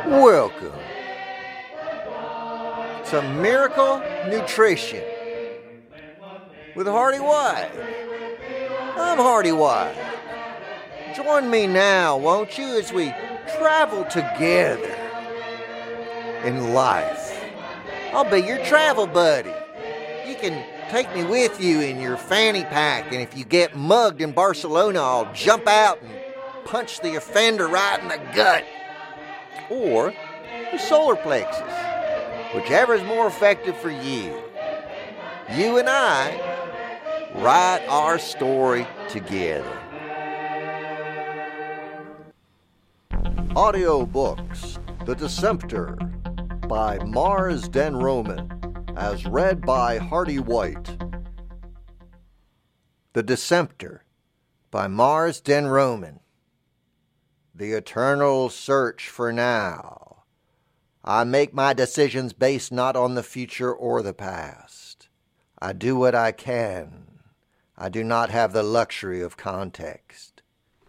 Welcome to Miracle Nutrition with Hardy White. I'm Hardy White. Join me now, won't you, as we travel together in life. I'll be your travel buddy. You can take me with you in your fanny pack, and if you get mugged in Barcelona, I'll jump out and punch the offender right in the gut. Or the solar plexus, whichever is more effective for you. You and I write our story together. Audiobooks, The Dissemptor by Mars Den Roman, as read by Hardy White. The Dissemptor by Mars Den Roman. The eternal search for now. I make my decisions based not on the future or the past. I do what I can. I do not have the luxury of context.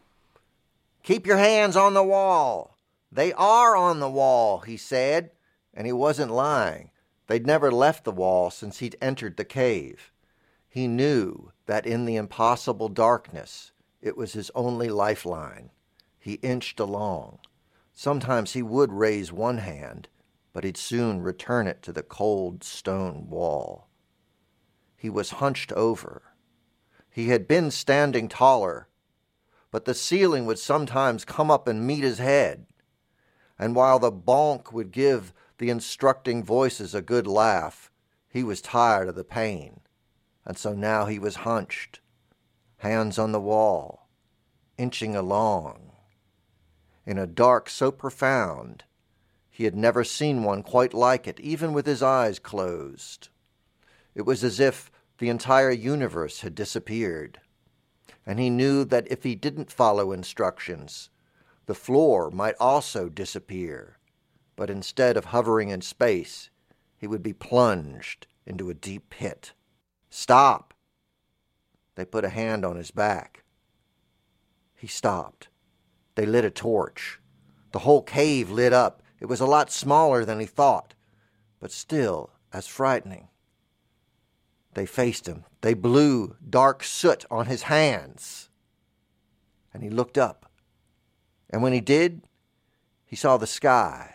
Keep your hands on the wall. They are on the wall, he said, and he wasn't lying. They'd never left the wall since he'd entered the cave. He knew that in the impossible darkness, it was his only lifeline. He inched along. Sometimes he would raise one hand, but he'd soon return it to the cold stone wall. He was hunched over. He had been standing taller, but the ceiling would sometimes come up and meet his head. And while the bonk would give the instructing voices a good laugh, he was tired of the pain. And so now he was hunched, hands on the wall, inching along. In a dark so profound, he had never seen one quite like it, even with his eyes closed. It was as if the entire universe had disappeared, and he knew that if he didn't follow instructions, the floor might also disappear, but instead of hovering in space, he would be plunged into a deep pit. Stop! They put a hand on his back. He stopped. They lit a torch. The whole cave lit up. It was a lot smaller than he thought, but still as frightening. They faced him. They blew dark soot on his hands. And he looked up. And when he did, he saw the sky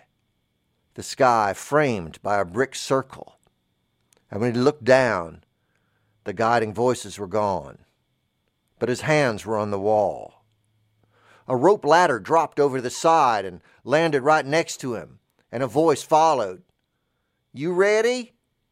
framed by a brick circle. And when he looked down, the guiding voices were gone, but his hands were on the wall. A rope ladder dropped over the side and landed right next to him, and a voice followed. You ready?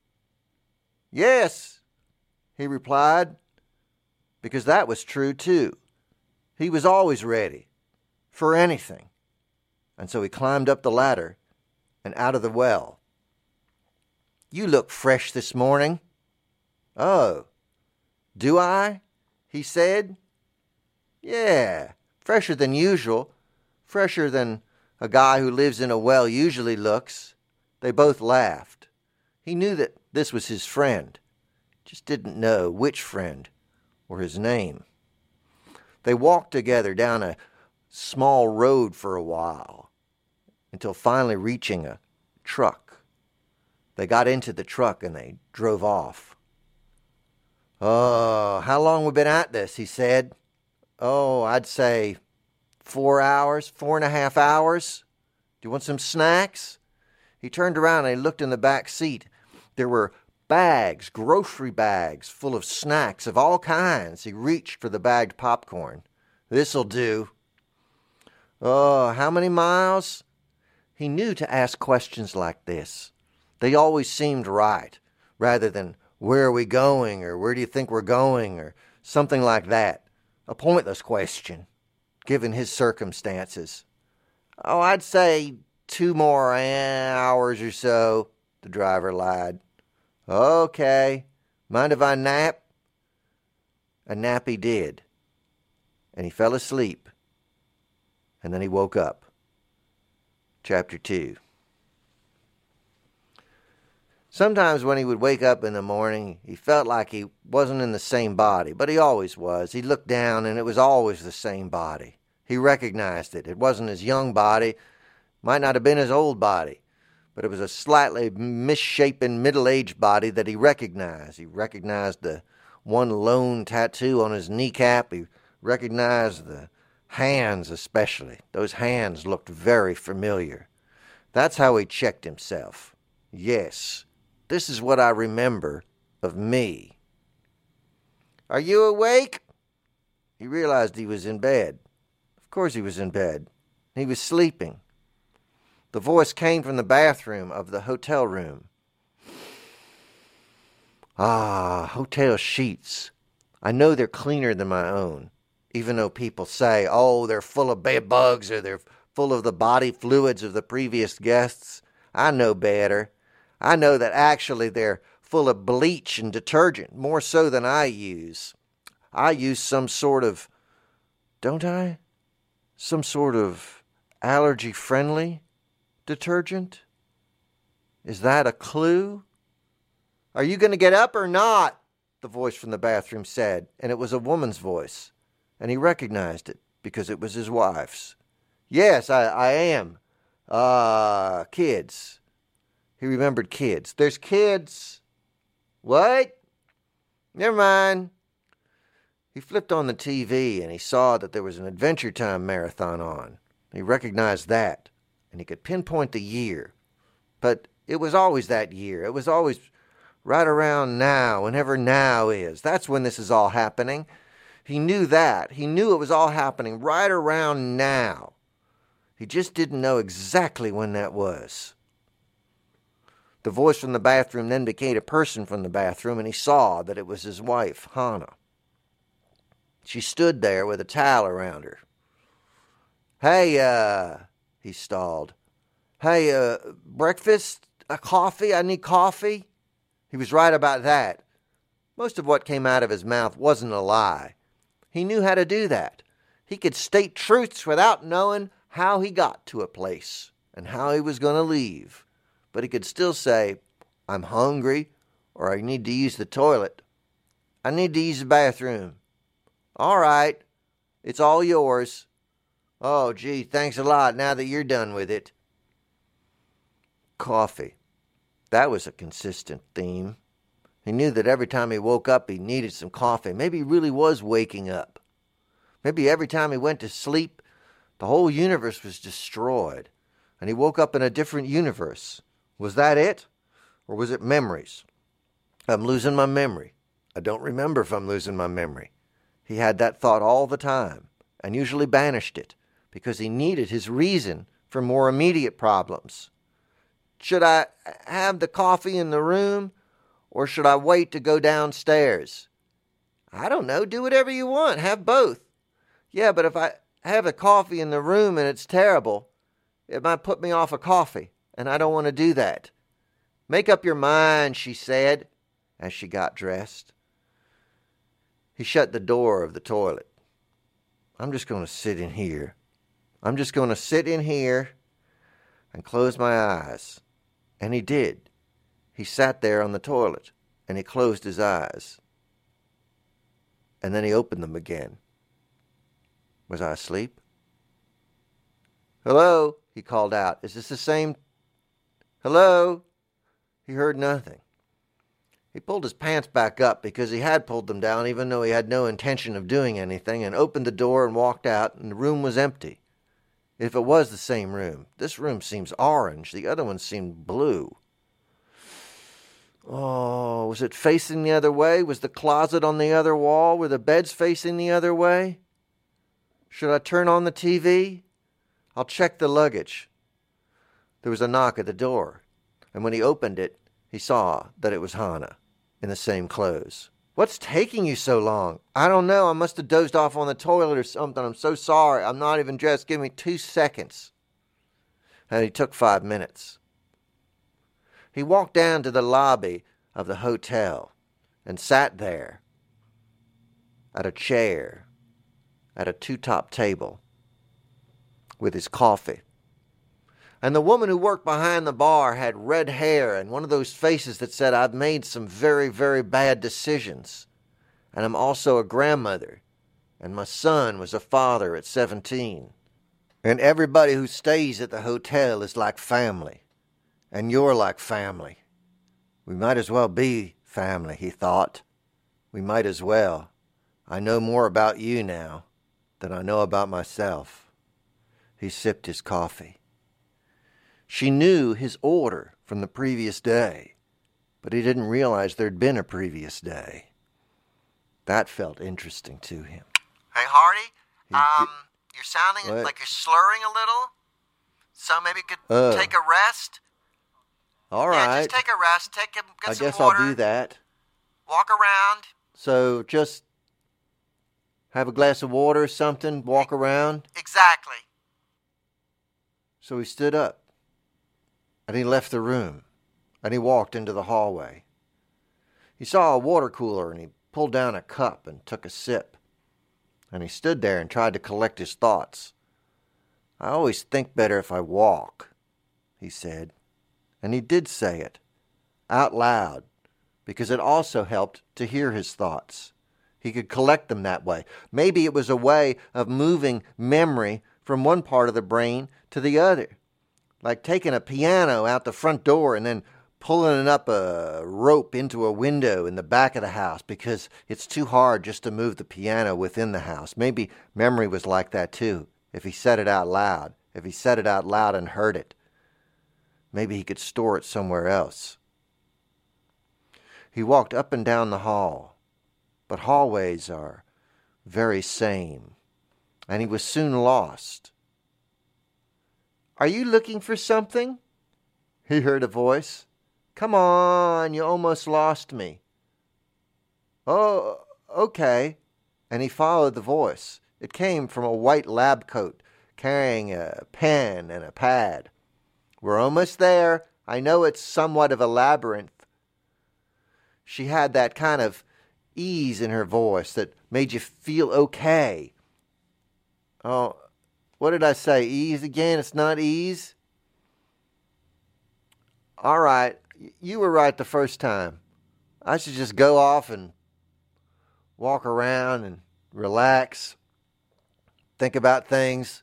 Yes, he replied, because that was true too. He was always ready for anything. And so he climbed up the ladder and out of the well. You look fresh this morning. Oh, do I? He said. Yeah. Fresher than usual, fresher than a guy who lives in a well usually looks. They both laughed. He knew that this was his friend, just didn't know which friend or his name. They walked together down a small road for a while, until finally reaching a truck. They got into the truck and they drove off. Oh, how long we've been at this, he said. Oh, I'd say 4 hours, 4.5 hours. Do you want some snacks? He turned around and he looked in the back seat. There were bags, grocery bags, full of snacks of all kinds. He reached for the bagged popcorn. This'll do. Oh, how many miles? He knew to ask questions like this. They always seemed right, rather than where are we going, or where do you think we're going, or something like that. A pointless question, given his circumstances. Oh, I'd say 2 more hours or so, the driver lied. Okay, mind if I nap? A nap he did, and he fell asleep, and then he woke up. Chapter 2. Sometimes when he would wake up in the morning, he felt like he wasn't in the same body, but he always was. He looked down, and it was always the same body. He recognized it. It wasn't his young body, Might not have been his old body, but it was a slightly misshapen middle-aged body that he recognized. He recognized the one lone tattoo on his kneecap. He recognized the hands especially. Those hands looked very familiar. That's how he checked himself. Yes, this is what I remember of me. Are you awake? He realized he was in bed. Of course he was in bed. He was sleeping. The voice came from the bathroom of the hotel room. Ah, hotel sheets. I know they're cleaner than my own, even though people say, oh, they're full of bed bugs or they're full of the body fluids of the previous guests. I know better. I know that actually they're full of bleach and detergent, more so than I use. I use some sort of, don't I? Some sort of allergy-friendly detergent? Is that a clue? Are you going to get up or not? The voice from the bathroom said, and it was a woman's voice, and he recognized it because it was his wife's. Yes, I am. Kids. He remembered kids. There's kids. What? Never mind. He flipped on the TV and he saw that there was an Adventure Time marathon on. He recognized that, and he could pinpoint the year. But it was always that year. It was always right around now, whenever now is. That's when this is all happening. He knew that. He knew it was all happening right around now. He just didn't know exactly when that was. The voice from the bathroom then became a person from the bathroom, and he saw that it was his wife, Hannah. She stood there with a towel around her. Hey, he stalled. Hey, breakfast? A coffee? I need coffee? He was right about that. Most of what came out of his mouth wasn't a lie. He knew how to do that. He could state truths without knowing how he got to a place and how he was going to leave. But he could still say, I'm hungry, or I need to use the toilet. I need to use the bathroom. All right, it's all yours. Oh, gee, thanks a lot now that you're done with it. Coffee. That was a consistent theme. He knew that every time he woke up, he needed some coffee. Maybe he really was waking up. Maybe every time he went to sleep, the whole universe was destroyed, and he woke up in a different universe. Was that it? Or was it memories? I'm losing my memory. I don't remember if I'm losing my memory. He had that thought all the time, and usually banished it, because he needed his reason for more immediate problems. Should I have the coffee in the room, or should I wait to go downstairs? I don't know. Do whatever you want. Have both. Yeah, but if I have a coffee in the room and it's terrible, it might put me off of coffee, and I don't want to do that. Make up your mind, she said, as she got dressed. He shut the door of the toilet. I'm just going to sit in here. I'm just going to sit in here and close my eyes. And he did. He sat there on the toilet, and he closed his eyes. And then he opened them again. Was I asleep? Hello, he called out. Is this the same? Hello? He heard nothing. He pulled his pants back up because he had pulled them down even though he had no intention of doing anything, and opened the door and walked out, and the room was empty. If it was the same room. This room seems orange. The other one seemed blue. Oh, was it facing the other way? Was the closet on the other wall? Were the beds facing the other way? Should I turn on the TV? I'll check the luggage. There was a knock at the door, and when he opened it, he saw that it was Hannah, in the same clothes. What's taking you so long? I don't know. I must have dozed off on the toilet or something. I'm so sorry. I'm not even dressed. Give me 2 seconds. And he took 5 minutes. He walked down to the lobby of the hotel and sat there at a chair at a 2-top table with his coffee. And the woman who worked behind the bar had red hair and one of those faces that said, I've made some very, very bad decisions. And I'm also a grandmother. And my son was a father at 17. And everybody who stays at the hotel is like family. And you're like family. We might as well be family, he thought. We might as well. I know more about you now than I know about myself. He sipped his coffee. She knew his order from the previous day, but he didn't realize there'd been a previous day. That felt interesting to him. Hey, Hardy, you're sounding like you're slurring a little, so maybe you could take a rest. All right. Yeah, just take a rest. Get some water. I guess I'll do that. Walk around. So just have a glass of water or something, walk around? Exactly. So he stood up, and he left the room, and he walked into the hallway. He saw a water cooler, and he pulled down a cup and took a sip. And he stood there and tried to collect his thoughts. I always think better if I walk, he said. And he did say it, out loud, because it also helped to hear his thoughts. He could collect them that way. Maybe it was a way of moving memory from one part of the brain to the other. Like taking a piano out the front door and then pulling it up a rope into a window in the back of the house because it's too hard just to move the piano within the house. Maybe memory was like that too, if he said it out loud, if he said it out loud and heard it. Maybe he could store it somewhere else. He walked up and down the hall, but hallways are very same, and he was soon lost. Are you looking for something? He heard a voice. Come on, you almost lost me. Oh, okay. And he followed the voice. It came from a white lab coat, carrying a pen and a pad. We're almost there. I know it's somewhat of a labyrinth. She had that kind of ease in her voice that made you feel okay. Oh, what did I say? Ease again? It's not ease? All right. You were right the first time. I should just go off and walk around and relax, think about things.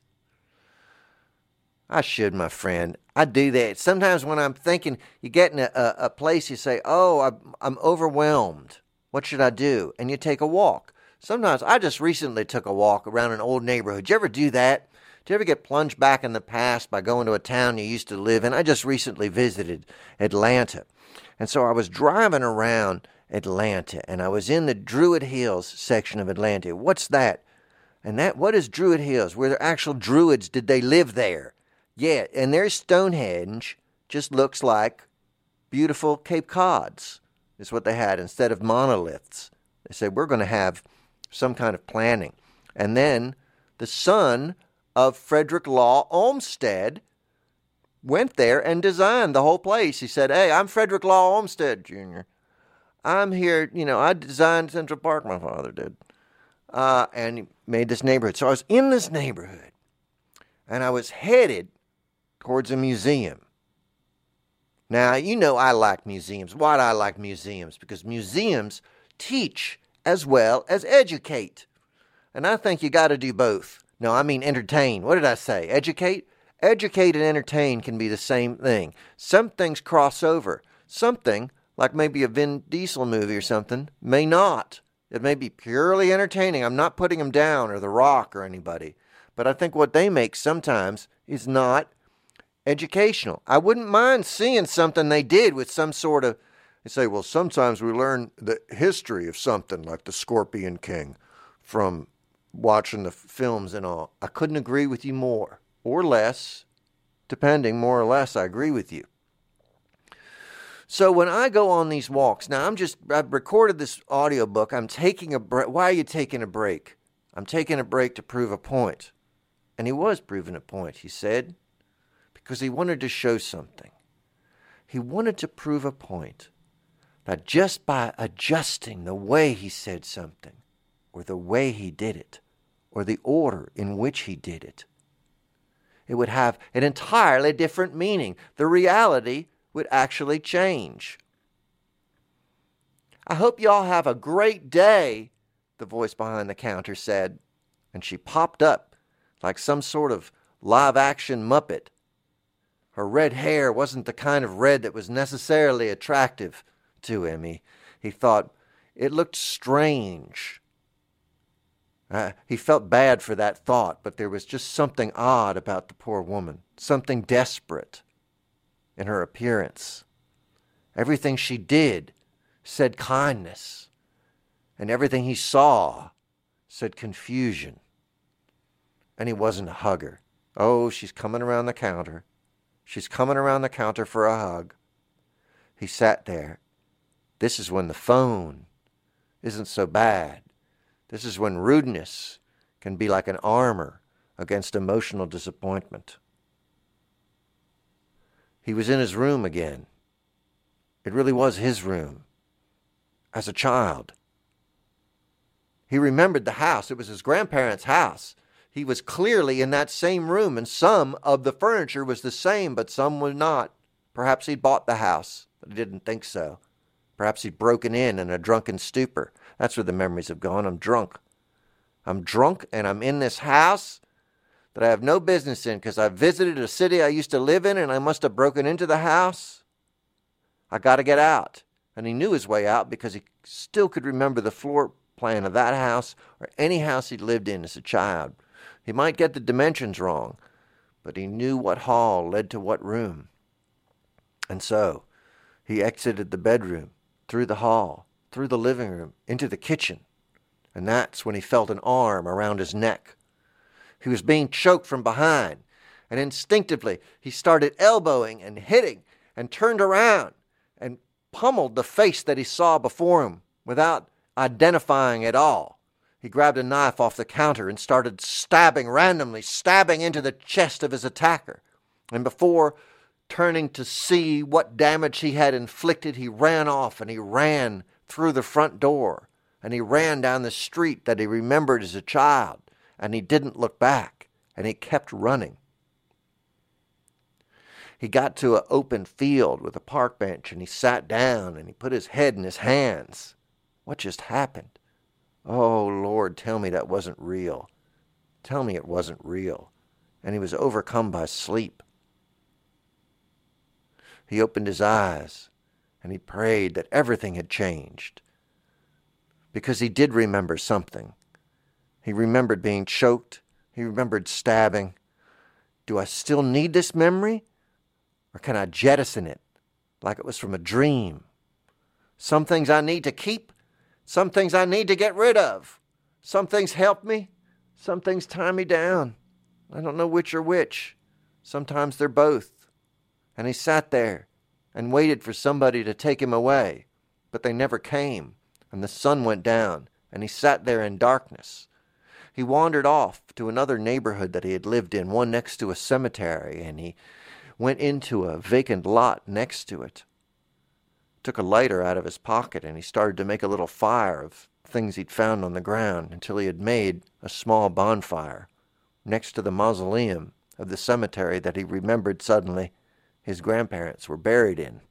I should, my friend. I do that. Sometimes when I'm thinking, you get in a place, you say, oh, I'm overwhelmed. What should I do? And you take a walk. Sometimes I just recently took a walk around an old neighborhood. Did you ever do that? Did you ever get plunged back in the past by going to a town you used to live in? I just recently visited Atlanta. And so I was driving around Atlanta, and I was in the Druid Hills section of Atlanta. What's that? And what is Druid Hills? Were there actual Druids? Did they live there? Yeah, and there's Stonehenge. Just looks like beautiful Cape Cods is what they had instead of monoliths. They said, we're going to have some kind of planning. And then the son of Frederick Law Olmsted went there and designed the whole place. He said, hey, I'm Frederick Law Olmsted, Jr. I'm here, I designed Central Park, my father did. And he made this neighborhood. So I was in this neighborhood, and I was headed towards a museum. Now, I like museums. Why do I like museums? Because museums teach as well as educate. And I think you got to do both. No, I mean entertain. What did I say? Educate? Educate and entertain can be the same thing. Some things cross over. Something, like maybe a Vin Diesel movie or something, may not. It may be purely entertaining. I'm not putting them down, or The Rock or anybody. But I think what they make sometimes is not educational. I wouldn't mind seeing something they did with some sort of, they say, well, sometimes we learn the history of something like the Scorpion King from watching the films and all. I couldn't agree with you more or less, depending, more or less, I agree with you. So when I go on these walks, now I've recorded this audiobook. I'm taking a break. Why are you taking a break? I'm taking a break to prove a point. And he was proving a point, he said, because he wanted to show something. He wanted to prove a point that just by adjusting the way he said something, or the way he did it, or the order in which he did it, it would have an entirely different meaning. The reality would actually change. I hope y'all have a great day, the voice behind the counter said, and she popped up like some sort of live-action Muppet. Her red hair wasn't the kind of red that was necessarily attractive to him. He thought it looked strange. He felt bad for that thought, but there was just something odd about the poor woman, something desperate in her appearance. Everything she did said kindness, and everything he saw said confusion. And he wasn't a hugger. Oh, she's coming around the counter. She's coming around the counter for a hug. He sat there. This is when the phone isn't so bad. This is when rudeness can be like an armor against emotional disappointment. He was in his room again. It really was his room. As a child. He remembered the house. It was his grandparents' house. He was clearly in that same room, and some of the furniture was the same, but some was not. Perhaps he'd bought the house, but he didn't think so. Perhaps he'd broken in a drunken stupor. That's where the memories have gone. I'm drunk. I'm drunk, and I'm in this house that I have no business in because I visited a city I used to live in, and I must have broken into the house. I got to get out. And he knew his way out because he still could remember the floor plan of that house or any house he'd lived in as a child. He might get the dimensions wrong, but he knew what hall led to what room. And so he exited the bedroom, through the hall, through the living room, into the kitchen. And that's when he felt an arm around his neck. He was being choked from behind, and instinctively he started elbowing and hitting and turned around and pummeled the face that he saw before him without identifying at all. He grabbed a knife off the counter and started randomly stabbing into the chest of his attacker. And before turning to see what damage he had inflicted, he ran off, and he ran through the front door, and he ran down the street that he remembered as a child, and he didn't look back, and he kept running. He got to an open field with a park bench, and he sat down, and he put his head in his hands. What just happened? Oh, Lord, tell me that wasn't real. Tell me it wasn't real. And he was overcome by sleep. He opened his eyes, and he prayed that everything had changed. Because he did remember something. He remembered being choked. He remembered stabbing. Do I still need this memory? Or can I jettison it like it was from a dream? Some things I need to keep. Some things I need to get rid of. Some things help me. Some things tie me down. I don't know which are which. Sometimes they're both. And he sat there and waited for somebody to take him away. But they never came. And the sun went down. And he sat there in darkness. He wandered off to another neighborhood that he had lived in, one next to a cemetery. And he went into a vacant lot next to it. Took a lighter out of his pocket, and he started to make a little fire of things he'd found on the ground until he had made a small bonfire next to the mausoleum of the cemetery that he remembered suddenly his grandparents were buried in.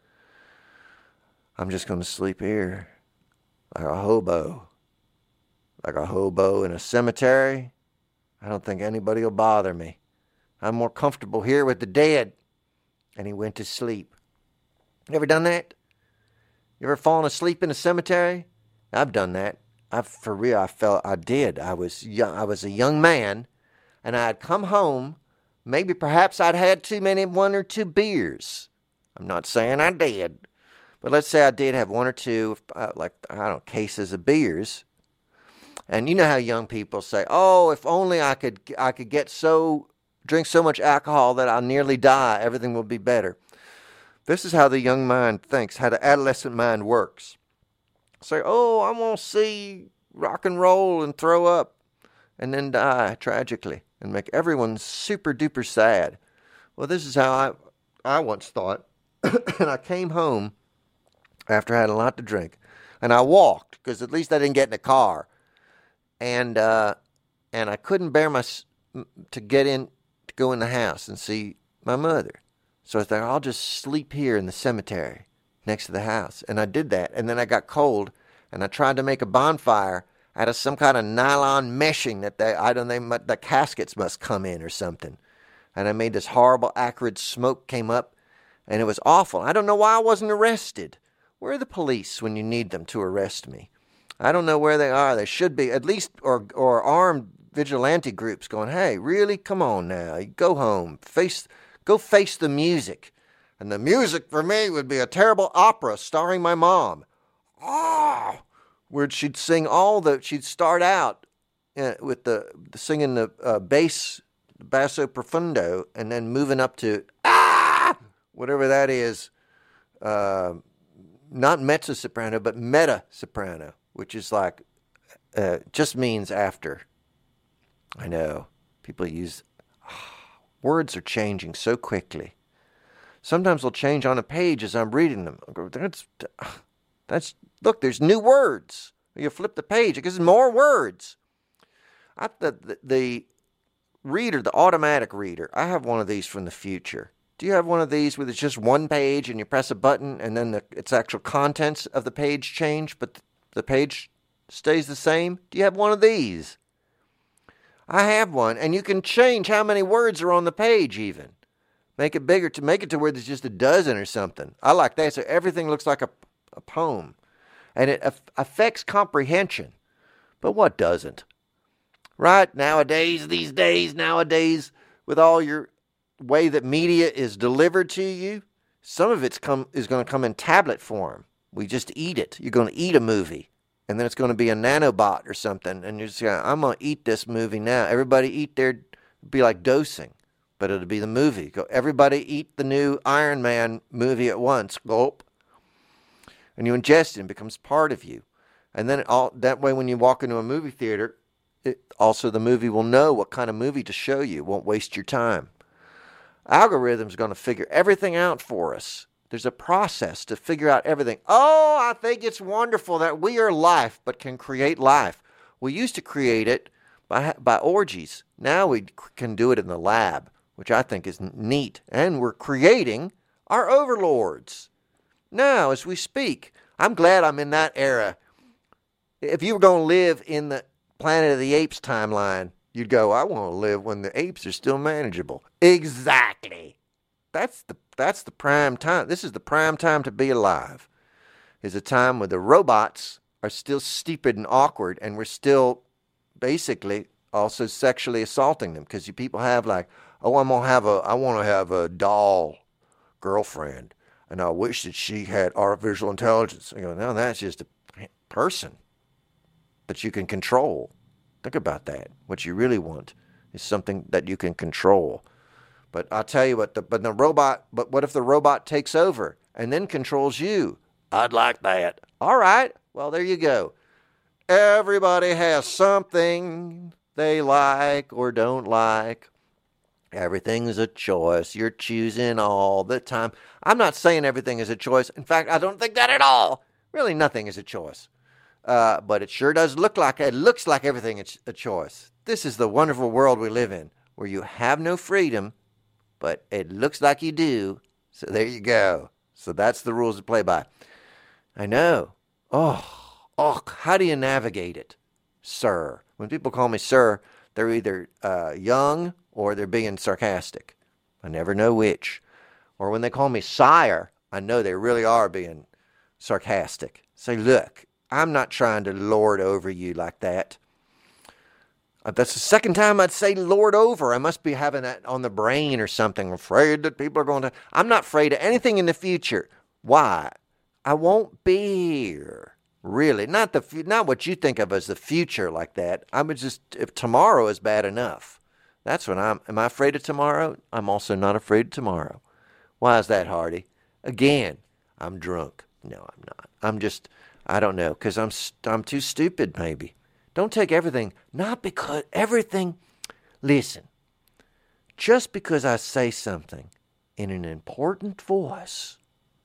I'm just going to sleep here like a hobo. Like a hobo in a cemetery. I don't think anybody will bother me. I'm more comfortable here with the dead. And he went to sleep. You ever done that? You ever fallen asleep in a cemetery? I've done that. For real, I did. I was a young man, and I had come home. Maybe perhaps I'd had one or two beers. I'm not saying I did. But let's say I did have one or two, cases of beers. And you know how young people say, oh, if only I could drink so much alcohol that I'll nearly die, everything will be better. This is how the young mind thinks, how the adolescent mind works. Say, oh, I'm going to see rock and roll and throw up and then die tragically and make everyone super duper sad. Well, this is how I once thought. And I came home after I had a lot to drink. And I walked, because at least I didn't get in a car. And I couldn't bear to go in the house and see my mother. So I thought, I'll just sleep here in the cemetery next to the house. And I did that. And then I got cold, and I tried to make a bonfire out of some kind of nylon meshing that the caskets must come in or something. and I made this horrible, acrid smoke came up, and it was awful. I don't know why I wasn't arrested. Where are the police when you need them to arrest me? I don't know where they are. They should be, at least, or armed vigilante groups going, hey, really? Come on now. Go home. Go face the music. And the music for me would be a terrible opera starring my mom. Oh, where she'd sing she'd start out with the singing the basso profundo, and then moving up to whatever that is, not mezzo soprano, but meta soprano, which is like, just means after. I know. People words are changing so quickly. Sometimes they'll change on a page as I'm reading them. Look, there's new words. You flip the page, it gives more words. The reader, the automatic reader, I have one of these from the future. Do you have one of these where it's just one page and you press a button and then its actual contents of the page change, but the page stays the same? Do you have one of these? I have one, and you can change how many words are on the page even. Make it bigger, to make it to where there's just a dozen or something. I like that, so everything looks like a poem. And it affects comprehension. But what doesn't? Right? Nowadays, with all your way that media is delivered to you, some of it's is going to come in tablet form. We just eat it. You're going to eat a movie. And then it's going to be a nanobot or something. And you're just going, I'm going to eat this movie now. Everybody eat their, be like dosing. But it'll be the movie. Go, everybody eat the new Iron Man movie at once. Gulp. And you ingest it and it becomes part of you. And then that way when you walk into a movie theater, the movie will know what kind of movie to show you. It won't waste your time. Algorithm's going to figure everything out for us. There's a process to figure out everything. Oh, I think it's wonderful that we are life, but can create life. We used to create it by orgies. Now we can do it in the lab, which I think is neat. And we're creating our overlords. Now, as we speak, I'm glad I'm in that era. If you were going to live in the Planet of the Apes timeline, you'd go, I want to live when the apes are still manageable. Exactly. That's the prime time. This is the prime time to be alive. Is a time where the robots are still stupid and awkward, and we're still basically also sexually assaulting them. Because you people have like, oh, I want to have a doll girlfriend, and I wish that she had artificial intelligence. I go, no, that's just a person that you can control. Think about that. What you really want is something that you can control. But I'll tell you what, but what if the robot takes over and then controls you? I'd like that. All right. Well, there you go. Everybody has something they like or don't like. Everything's a choice. You're choosing all the time. I'm not saying everything is a choice. In fact, I don't think that at all. Really, nothing is a choice. But it sure does look like everything is a choice. This is the wonderful world we live in, where you have no freedom, but it looks like you do. So there you go. So that's the rules to play by. I know. Oh, how do you navigate it, sir? When people call me sir, they're either young or they're being sarcastic. I never know which. Or when they call me sire, I know they really are being sarcastic. Say, look, I'm not trying to lord over you like that. That's the second time I'd say lord over. I must be having that on the brain or something. I'm afraid that people are going to... I'm not afraid of anything in the future. Why? I won't be here. Really. Not what you think of as the future like that. I would just... If tomorrow is bad enough. That's what Am I afraid of tomorrow? I'm also not afraid of tomorrow. Why is that, Hardy? Again, I'm drunk. No, I'm not. I'm just... I don't know, because I'm too stupid, maybe. Don't take everything, not because everything. Listen, just because I say something in an important voice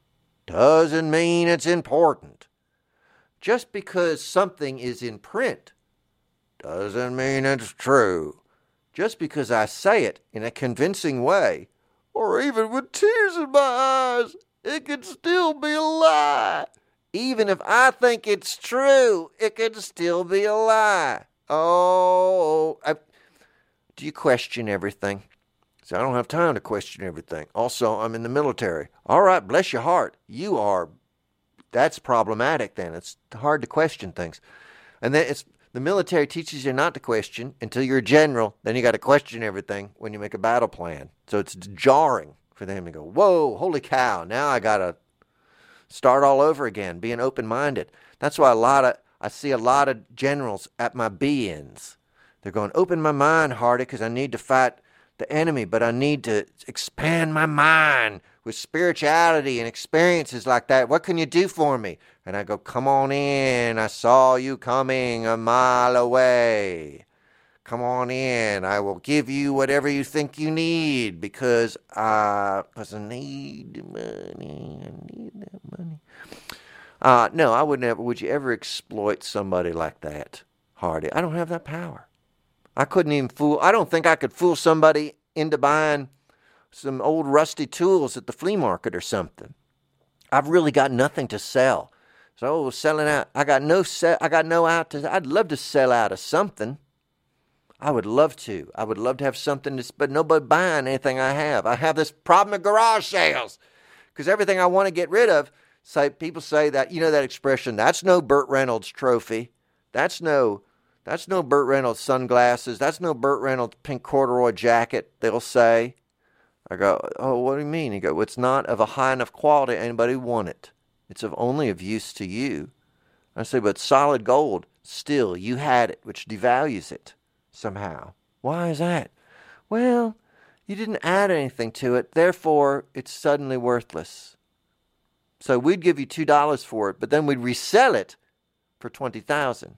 doesn't mean it's important. Just because something is in print doesn't mean it's true. Just because I say it in a convincing way, or even with tears in my eyes, it could still be a lie. Even if I think it's true, it could still be a lie. Do you question everything? So I don't have time to question everything. Also, I'm in the military. All right, bless your heart. That's problematic then. It's hard to question things. And then the military teaches you not to question until you're a general. Then you got to question everything when you make a battle plan. So it's jarring for them to go, whoa, holy cow, now I got to start all over again, being open-minded. That's why I see a lot of generals at my be-ins. They're going, open my mind, Hardy, because I need to fight the enemy, but I need to expand my mind with spirituality and experiences like that. What can you do for me? And I go, come on in. I saw you coming a mile away. Come on in. I will give you whatever you think you need because I need money. I need that money. No, I would never. Would you ever exploit somebody like that, Hardy? I don't have that power. I don't think I could fool somebody into buying some old rusty tools at the flea market or something. I've really got nothing to sell. So selling out, I'd love to sell out of something. I would love to. I would love to have something, but nobody buying anything I have. I have this problem of garage sales because everything I want to get rid of, people say that, that expression, that's no Burt Reynolds trophy. That's no Burt Reynolds sunglasses. That's no Burt Reynolds pink corduroy jacket, they'll say. I go, oh, what do you mean? He go, well, it's not of a high enough quality anybody want it. It's only of use to you. I say, but solid gold, still, you had it, which devalues it somehow. Why is that? Well, you didn't add anything to it, therefore it's suddenly worthless. So we'd give you $2 for it, but then we'd resell it for $20,000.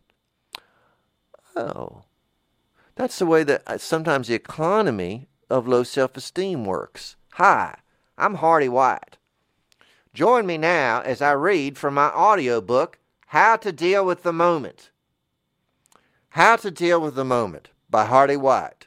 Oh, that's the way that sometimes the economy of low self-esteem works. Hi, I'm Hardy White. Join me now as I read from my audiobook, How to Deal with the Moment. How to Deal with the Moment by Hardy White.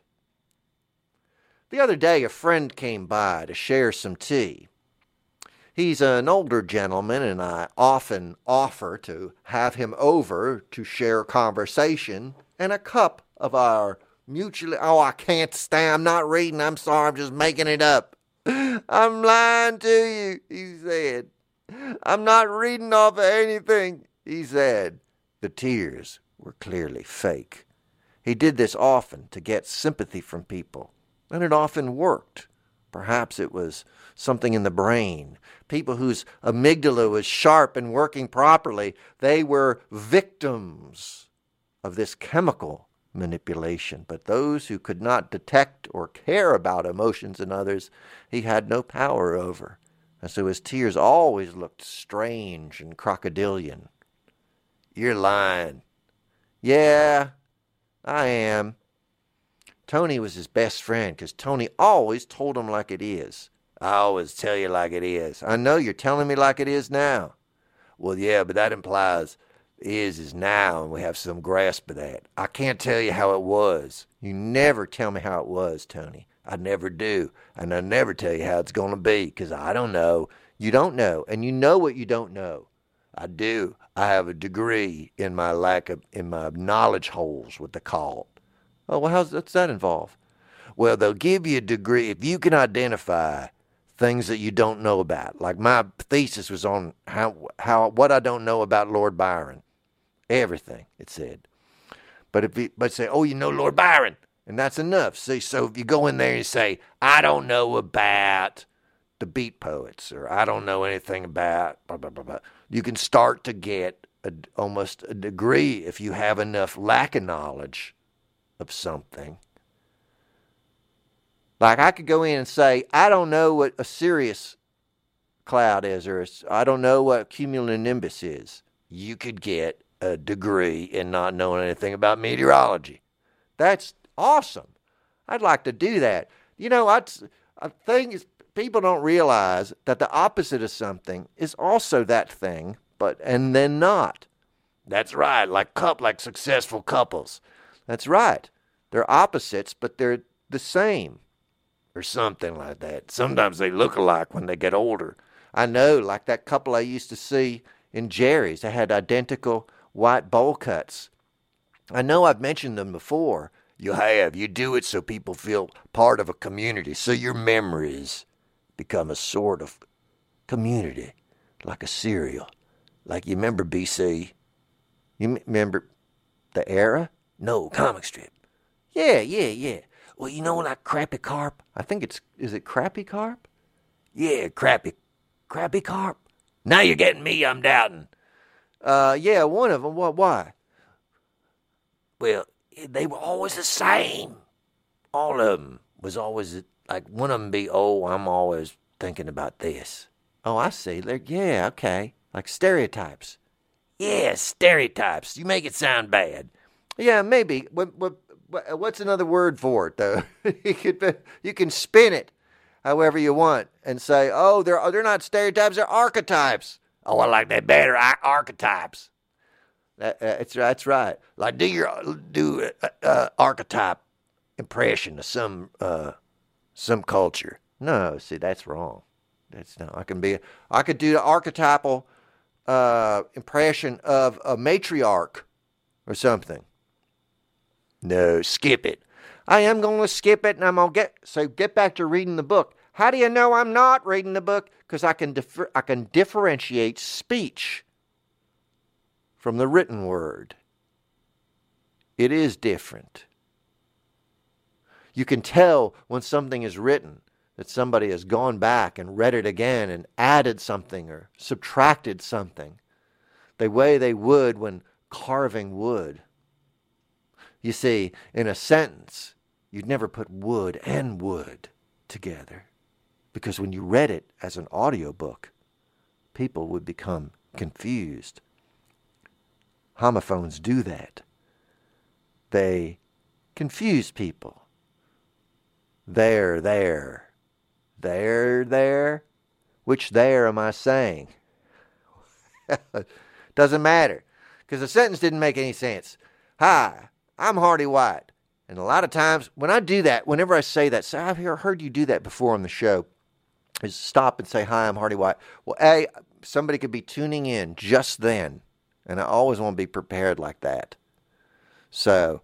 The other day, a friend came by to share some tea. He's an older gentleman, and I often offer to have him over to share conversation and a cup of our mutually... Oh, I can't stand... I'm not reading. I'm sorry. I'm just making it up. I'm lying to you, he said. I'm not reading off of anything, he said. The tears were clearly fake. He did this often to get sympathy from people, and it often worked. Perhaps it was something in the brain. People whose amygdala was sharp and working properly, they were victims of this chemical manipulation. But those who could not detect or care about emotions in others, he had no power over. And so his tears always looked strange and crocodilian. You're lying. Yeah, I am. Tony was his best friend because Tony always told him like it is. I always tell you like it is. I know you're telling me like it is now. Well, yeah, but that implies is now, and we have some grasp of that. I can't tell you how it was. You never tell me how it was, Tony. I never do. And I never tell you how it's going to be because I don't know. You don't know. And you know what you don't know. I do. I have a degree in my knowledge holes, what they call it. Oh, well, what's that involve? Well, they'll give you a degree if you can identify things that you don't know about. Like my thesis was on what I don't know about Lord Byron. Everything, it said. But say, oh, you know Lord Byron, and that's enough. See, so if you go in there and you say, I don't know about the beat poets, or I don't know anything about blah, blah, blah, blah, you can start to get almost a degree if you have enough lack of knowledge of something. Like I could go in and say, I don't know what a cirrus cloud is, or I don't know what cumulonimbus is. You could get a degree in not knowing anything about meteorology. That's awesome. I'd like to do that. You know, a thing is, people don't realize that the opposite of something is also that thing, and then not. That's right, like successful couples. That's right. They're opposites, but they're the same. Or something like that. Sometimes they look alike when they get older. I know, like that couple I used to see in Jerry's. They had identical white bowl cuts. I know I've mentioned them before. You have. You do it so people feel part of a community. So your memories become a sort of community, like a cereal. Like you remember BC? You remember the Era? No, comic strip. Yeah. Well, you know, like Crappy Carp? I think is it Crappy Carp? Yeah, Crappy Carp. Now you're getting me, I'm doubting. Yeah, one of them. What? Why? Well, they were always the same. All of them was always, like, one of them be, oh, I'm always thinking about this. Oh, I see. Yeah, okay. Like stereotypes. Yeah, stereotypes. You make it sound bad. Yeah, maybe. What's another word for it, though? You can spin it however you want and say, oh, they're not stereotypes, they're archetypes. Oh, I like that better, archetypes. That's right. Like, do archetype impression of some culture. No, see, that's wrong. That's no. I could do the archetypal impression of a matriarch or something. No, skip it. I am going to skip it, and I'm going to get back to reading the book. How do you know I'm not reading the book? Because I can differentiate speech from the written word. It is different. You can tell when something is written that somebody has gone back and read it again and added something or subtracted something the way they would when carving wood. You see, in a sentence, you'd never put wood and wood together, because when you read it as an audiobook, people would become confused. Homophones do that. They confuse people. There. Which there am I saying? Doesn't matter, because the sentence didn't make any sense. Hi, I'm Hardy White. And a lot of times when I do that, whenever I say that, say, I've heard you do that before on the show, is stop and say, hi, I'm Hardy White. Well, somebody could be tuning in just then, and I always want to be prepared like that. So,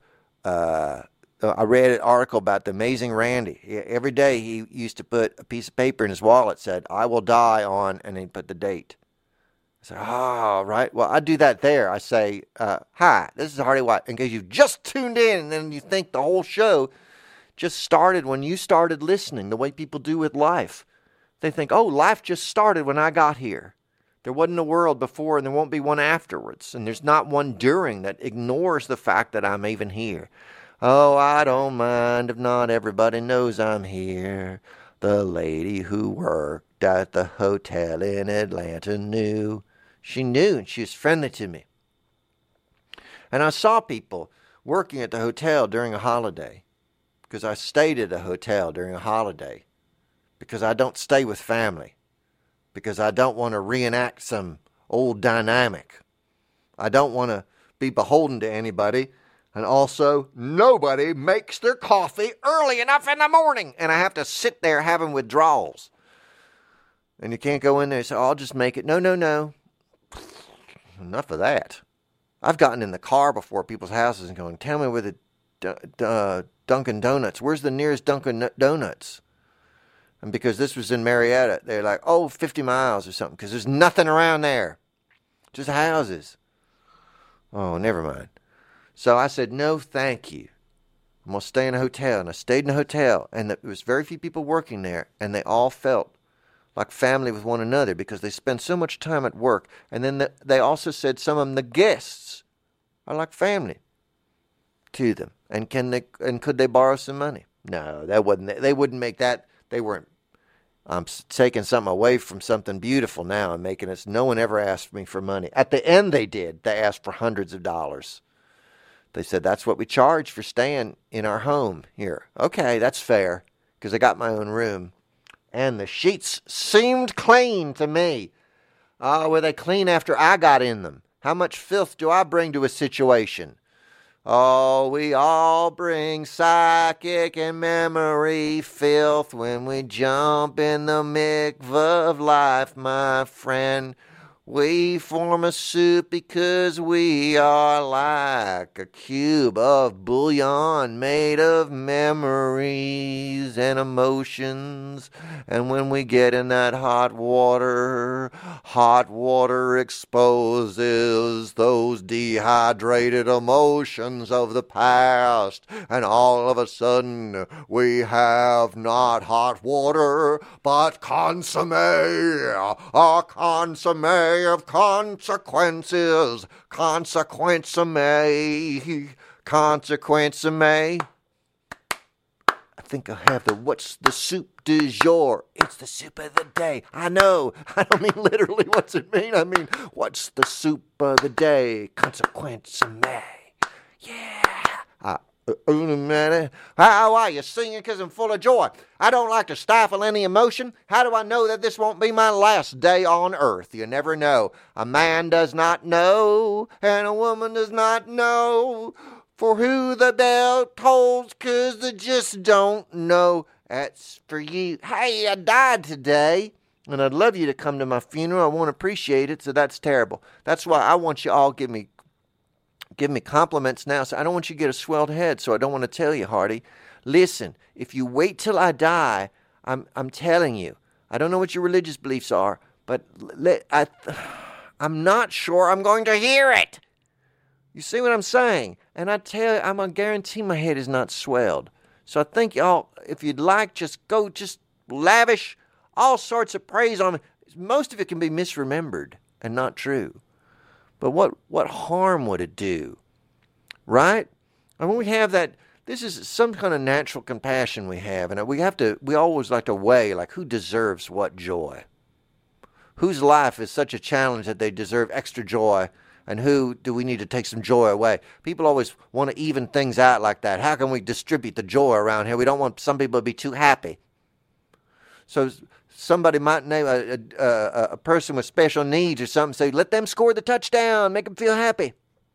I read an article about the amazing Randy. Every day he used to put a piece of paper in his wallet, said, I will die on, and he'd put the date. I said, oh, right. Well, I do that there. I say, hi, this is Hardy White. In case you've just tuned in and then you think the whole show just started when you started listening, the way people do with life. They think, oh, life just started when I got here. There wasn't a world before and there won't be one afterwards. And there's not one during that ignores the fact that I'm even here. Oh, I don't mind if not everybody knows I'm here. The lady who worked at the hotel in Atlanta knew. She knew, and she was friendly to me. And I saw people working at the hotel during a holiday, because I stayed at a hotel during a holiday, because I don't stay with family, because I don't want to reenact some old dynamic. I don't want to be beholden to anybody. And also, nobody makes their coffee early enough in the morning. And I have to sit there having withdrawals. And you can't go in there and say, oh, I'll just make it. No. Enough of that. I've gotten in the car before people's houses and going, tell me where the Dunkin' Donuts. Where's the nearest Dunkin' Donuts? And because this was in Marietta, they're like, 50 miles or something. Because there's nothing around there. Just houses. Oh, never mind. So I said, no, thank you. I'm going to stay in a hotel. And I stayed in a hotel. And there was very few people working there. And they all felt like family with one another because they spend so much time at work. And then they also said some of them, the guests, are like family to them. And could they borrow some money? No, that wasn't. They wouldn't make that. They weren't. I'm taking something away from something beautiful now and making it. No one ever asked me for money. At the end, they did. They asked for hundreds of dollars. They said, that's what we charge for staying in our home here. Okay, that's fair, because I got my own room. And the sheets seemed clean to me. Were they clean after I got in them? How much filth do I bring to a situation? Oh, we all bring psychic and memory filth when we jump in the mikveh of life, my friend. We form a soup because we are like a cube of bouillon made of memories and emotions. And when we get in that hot water exposes those dehydrated emotions of the past. And all of a sudden, we have not hot water, but consomme, a consomme of consequences. Consequence-a-may. I think I have what's the soup du jour? It's the soup of the day. I know. I don't mean literally what's it mean. I mean, what's the soup of the day? Consequence-a-may. Yeah. How are you? Singing because I'm full of joy. I don't like to stifle any emotion. How do I know that this won't be my last day on earth? You never know. A man does not know, and a woman does not know for who the bell tolls, 'cause they just don't know. That's for you. Hey, I died today, and I'd love you to come to my funeral. I won't appreciate it, so that's terrible. That's why I want you all give me compliments now. So I don't want you to get a swelled head, so I don't want to tell you, Hardy. Listen, if you wait till I die, I'm telling you, I don't know what your religious beliefs are, but I'm not sure I'm going to hear it. You see what I'm saying? And I tell you, I'm going to guarantee my head is not swelled. So I think y'all, if you'd like, just lavish all sorts of praise on me. Most of it can be misremembered and not true. But what harm would it do? Right? I mean, we have that. This is some kind of natural compassion we have. And we always like to weigh, like, who deserves what joy? Whose life is such a challenge that they deserve extra joy? And who do we need to take some joy away? People always want to even things out like that. How can we distribute the joy around here? We don't want some people to be too happy. So somebody might name a person with special needs or something, say, let them score the touchdown, make them feel happy.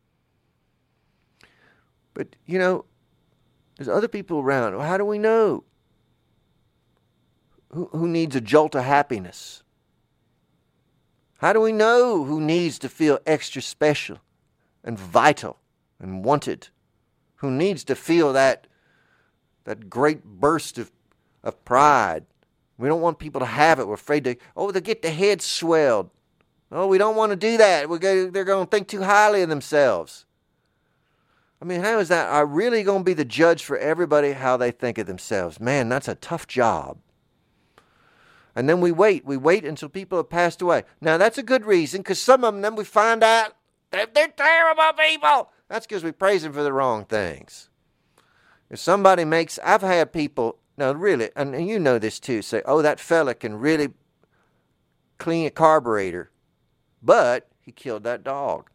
But, there's other people around. Well, how do we know? Who needs a jolt of happiness? How do we know who needs to feel extra special and vital and wanted? Who needs to feel that great burst of pride? We don't want people to have it. We're afraid they get their head swelled. Oh, we don't want to do that. They're going to think too highly of themselves. I mean, how is that? Are really going to be the judge for everybody how they think of themselves? Man, that's a tough job. And then we wait until people have passed away. Now, that's a good reason, because some of them, then we find out that they're terrible people. That's because we praise them for the wrong things. If somebody I've had people, no, really, and you know this too, say, oh, that fella can really clean a carburetor, but he killed that dog.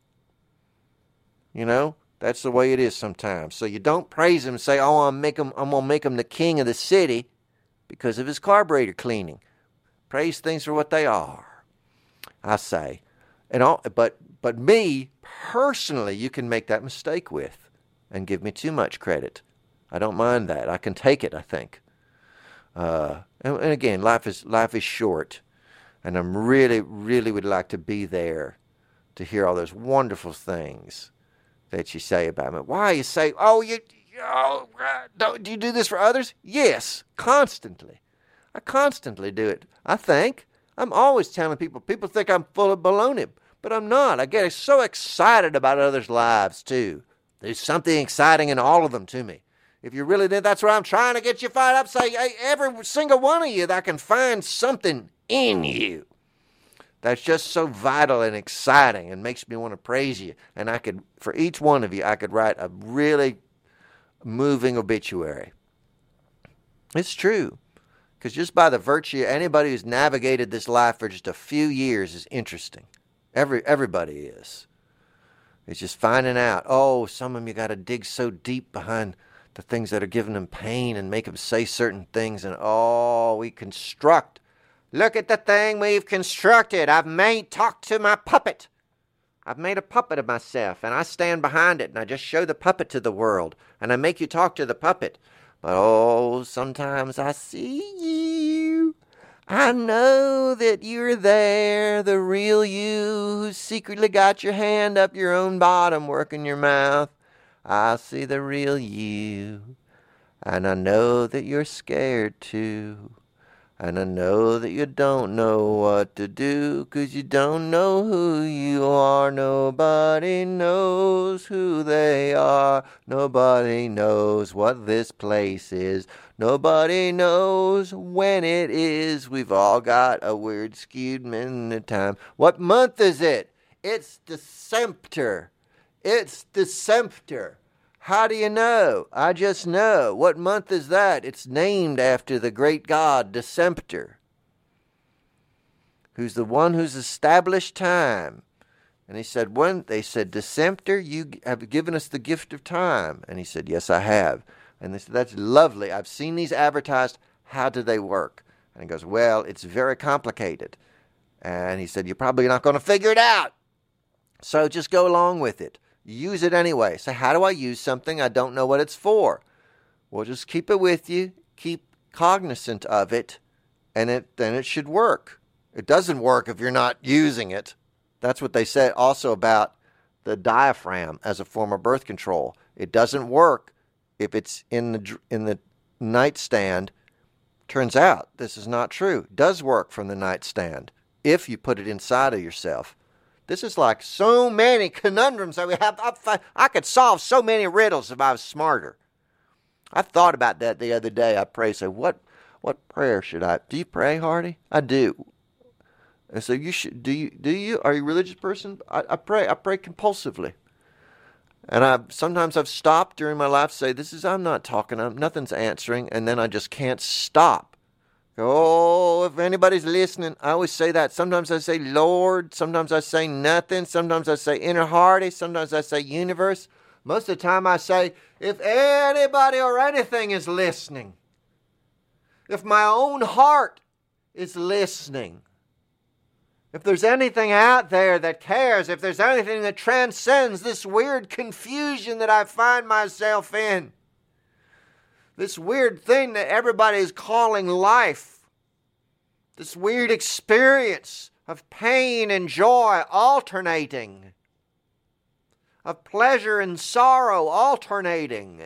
That's the way it is sometimes. So you don't praise him and say, oh, I'm going to make him the king of the city because of his carburetor cleaning. Praise things for what they are, I say. But me, personally, you can make that mistake with and give me too much credit. I don't mind that. I can take it, I think. And again, life is short, and I'm really, really would like to be there to hear all those wonderful things that you say about me. Why you say, do you do this for others? Yes, constantly. I constantly do it. I think. I'm always telling people think I'm full of baloney, but I'm not. I get so excited about others' lives, too. There's something exciting in all of them to me. If you really did, that's why I'm trying to get you fired up. Say, hey, every single one of you, that I can find something in you that's just so vital and exciting and makes me want to praise you. And for each one of you, I could write a really moving obituary. It's true. Because just by the virtue, anybody who's navigated this life for just a few years is interesting. Everybody is. It's just finding out, some of them you got to dig so deep behind the things that are giving them pain and make them say certain things. And we construct. Look at the thing we've constructed. Talk to my puppet. I've made a puppet of myself, and I stand behind it, and I just show the puppet to the world, and I make you talk to the puppet. But sometimes I see you. I know that you're there, the real you who secretly got your hand up your own bottom working your mouth. I see the real you, and I know that you're scared too. And I know that you don't know what to do, 'cause you don't know who you are. Nobody knows who they are. Nobody knows what this place is. Nobody knows when it is. We've all got a weird skewed minute time. What month is it? It's December. It's December. How do you know? I just know. What month is that? It's named after the great god December, who's the one who's established time. And he said, they said, December, you have given us the gift of time. And he said, yes, I have. And they said, that's lovely. I've seen these advertised. How do they work? And he goes, well, it's very complicated. And he said, you're probably not going to figure it out. So just go along with it. Use it anyway. So how do I use something I don't know what it's for? Well, just keep it with you. Keep cognizant of it. And then it should work. It doesn't work if you're not using it. That's what they said also about the diaphragm as a form of birth control. It doesn't work if it's in the nightstand. Turns out this is not true. It does work from the nightstand if you put it inside of yourself. This is like so many conundrums that we have. I could solve so many riddles if I was smarter. I thought about that the other day. I pray, say, what prayer should I? Do you pray, Hardy? I do. And so you should. Do you? Are you a religious person? I pray. I pray compulsively. And sometimes I've stopped during my life to say, I'm not talking. Nothing's answering, and then I just can't stop. Oh, if anybody's listening, I always say that. Sometimes I say Lord, sometimes I say nothing, sometimes I say inner hearty, sometimes I say universe. Most of the time I say, if anybody or anything is listening, if my own heart is listening, if there's anything out there that cares, if there's anything that transcends this weird confusion that I find myself in, this weird thing that everybody is calling life, this weird experience of pain and joy alternating, of pleasure and sorrow alternating.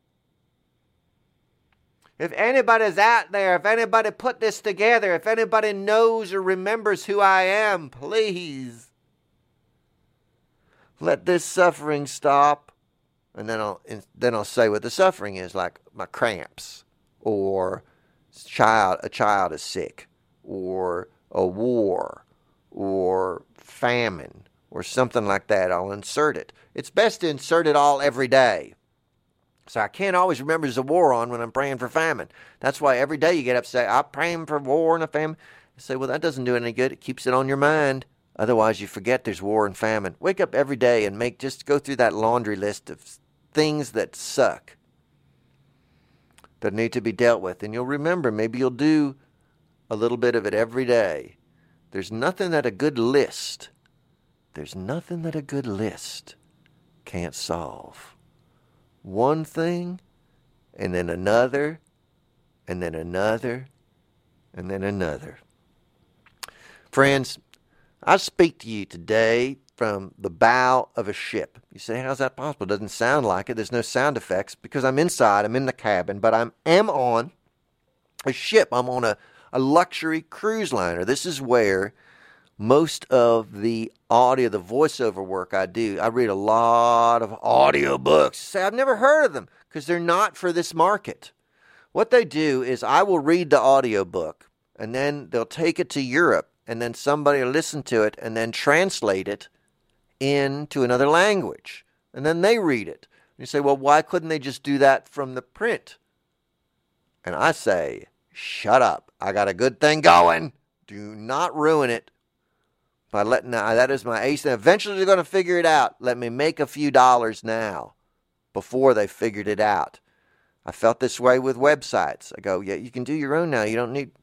If anybody's out there, if anybody put this together, if anybody knows or remembers who I am, please let this suffering stop. And then I'll say what the suffering is, like my cramps, or a child is sick, or a war, or famine, or something like that. I'll insert it. It's best to insert it all every day. So I can't always remember there's a war on when I'm praying for famine. That's why every day you get up and say, I'm praying for war and a famine. I say, well, that doesn't do any good. It keeps it on your mind. Otherwise, you forget there's war and famine. Wake up every day and just go through that laundry list of things that suck, that need to be dealt with. And you'll remember, maybe you'll do a little bit of it every day. There's nothing that a good list can't solve. One thing, and then another, and then another, and then another. Friends, I speak to you today from the bow of a ship. You say, how's that possible? It doesn't sound like it. There's no sound effects because I'm inside. I'm in the cabin, but I am on a ship. I'm on a luxury cruise liner. This is where most of the audio, the voiceover work I do. I read a lot of audio books. Say, I've never heard of them because they're not for this market. What they do is I will read the audio book, and then they'll take it to Europe, and then somebody will listen to it and then translate it into another language. And then they read it. You say, well, why couldn't they just do that from the print? And I say, shut up. I got a good thing going. Do not ruin it by letting that is my ace. And eventually they're going to figure it out. Let me make a few dollars now before they figured it out. I felt this way with websites. I go, yeah, you can do your own now. You don't need...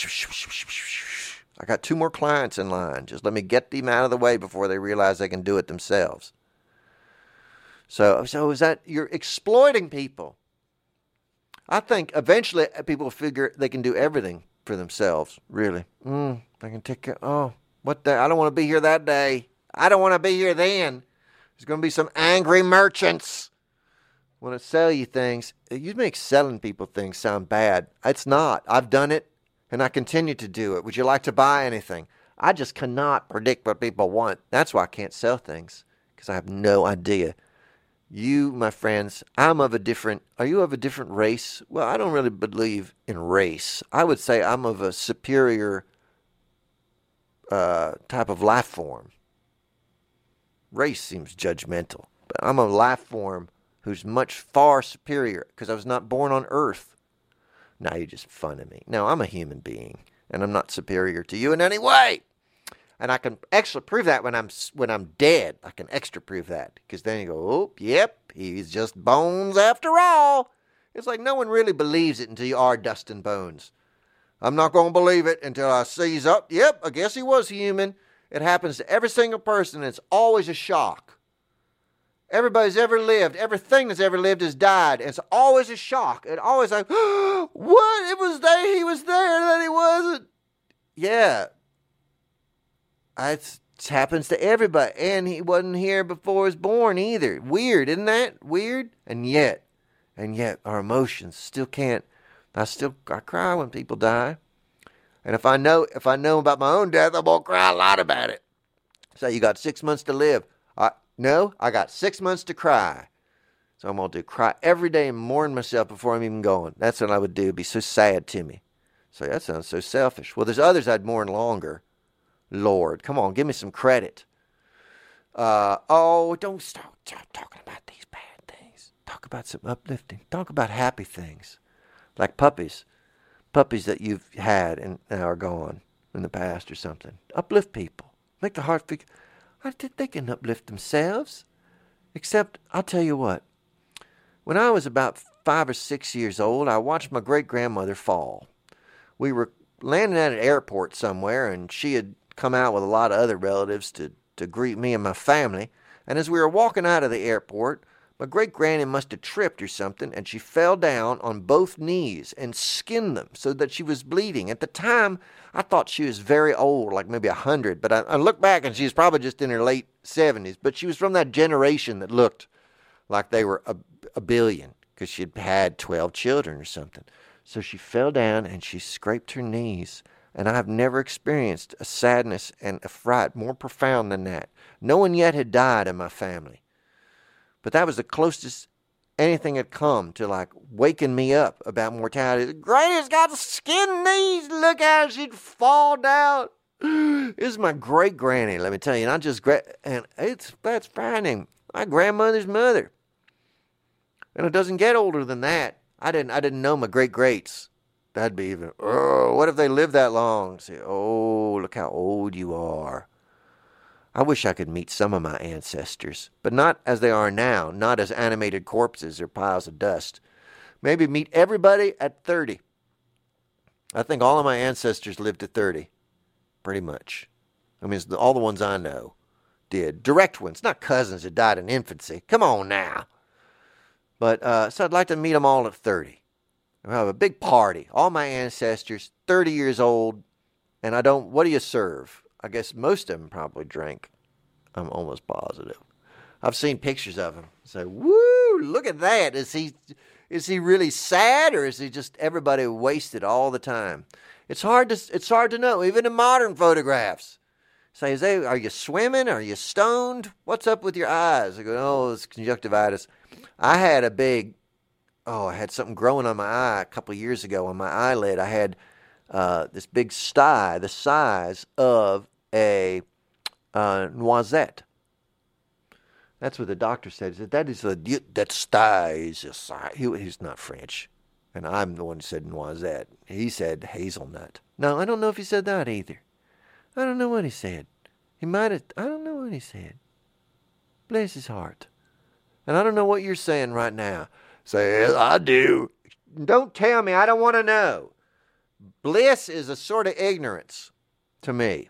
I got 2 more clients in line. Just let me get them out of the way before they realize they can do it themselves. So is that you're exploiting people? I think eventually people figure they can do everything for themselves, really. I can take care. Oh, what day? I don't want to be here that day. I don't want to be here then. There's going to be some angry merchants want to sell you things. You make selling people things sound bad. It's not. I've done it, and I continue to do it. Would you like to buy anything? I just cannot predict what people want. That's why I can't sell things, because I have no idea. You, my friends, are you of a different race? Well, I don't really believe in race. I would say I'm of a superior type of life form. Race seems judgmental, but I'm a life form who's much far superior because I was not born on earth. Now you're just funning me. No, I'm a human being, and I'm not superior to you in any way. And I can extra prove that when I'm dead. I can extra prove that, because then you go, oh, yep, he's just bones after all. It's like no one really believes it until you are dust and bones. I'm not going to believe it until I seize up. Yep, I guess he was human. It happens to every single person, and it's always a shock. Everybody's ever lived, everything that's ever lived has died. It's always a shock. It always like, what? It was there, he was there, and then he wasn't. Yeah. It happens to everybody. And he wasn't here before he was born either. Weird, isn't that? Weird? And yet our emotions still can't. I cry when people die. And if I know about my own death, I'm going to cry a lot about it. So you got 6 months to live. No, I got 6 months to cry. So I'm going to cry every day and mourn myself before I'm even going. That's what I would do. It'd be so sad to me. So that sounds so selfish. Well, there's others I'd mourn longer. Lord, come on, give me some credit. Don't stop talking about these bad things. Talk about some uplifting. Talk about happy things. Like puppies. Puppies that you've had and now are gone in the past or something. Uplift people. Make the heart feel. They can uplift themselves. Except, I'll tell you what. When I was about 5 or 6 years old, I watched my great-grandmother fall. We were landing at an airport somewhere, and she had come out with a lot of other relatives to greet me and my family. And as we were walking out of the airport, my great-granny must have tripped or something, and she fell down on both knees and skinned them so that she was bleeding. At the time, I thought she was very old, like maybe 100, but I look back and she was probably just in her late 70s. But she was from that generation that looked like they were a billion, because she'd had 12 children or something. So she fell down and she scraped her knees. And I've never experienced a sadness and a fright more profound than that. No one yet had died in my family. But that was the closest anything had come to like waking me up about mortality. Granny's got skin knees. Look how she'd fall down. This is my great granny, let me tell you. Not just and that's frightening. My grandmother's mother. And it doesn't get older than that. I didn't know my great greats. That'd be even. Oh, what if they lived that long? Say, oh, look how old you are. I wish I could meet some of my ancestors, but not as they are now, not as animated corpses or piles of dust. Maybe meet everybody at 30. I think all of my ancestors lived to 30, pretty much. I mean, all the ones I know did. Direct ones, not cousins that died in infancy. Come on now. But so I'd like to meet them all at 30. We'll have a big party. All my ancestors, 30 years old, and what do you serve? I guess most of them probably drank. I'm almost positive. I've seen pictures of him. Say, woo, look at that. Is he really sad, or is he just everybody wasted all the time? It's hard to know, even in modern photographs. Say, are you swimming? Are you stoned? What's up with your eyes? I go, oh, it's conjunctivitis. I had I had something growing on my eye a couple of years ago on my eyelid. I had this big sty the size of a noisette. That's what the doctor said. He said, that sty is a size. He's not French. And I'm the one who said noisette. He said hazelnut. No, I don't know if he said that either. I don't know what he said. He might have. I don't know what he said. Bless his heart. And I don't know what you're saying right now. Say, I do. Don't tell me. I don't want to know. Bliss is a sort of ignorance to me.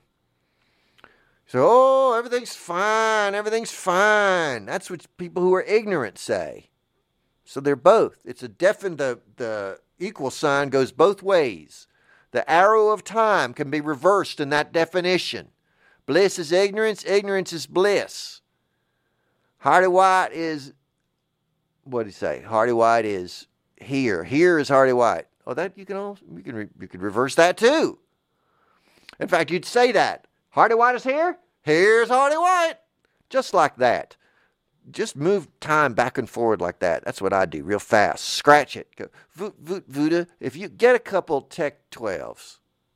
So, everything's fine. Everything's fine. That's what people who are ignorant say. So they're both. It's a definite, the equal sign goes both ways. The arrow of time can be reversed in that definition. Bliss is ignorance. Ignorance is bliss. Hardy White is, what did he say? Hardy White is here. Here is Hardy White. Oh, that you could reverse that too. In fact, you'd say that. Hardy White is here. Here's Hardy White. Just like that. Just move time back and forward like that. That's what I do real fast. Scratch it. Go, voot, voot, voota. If you get a couple Tech 12s,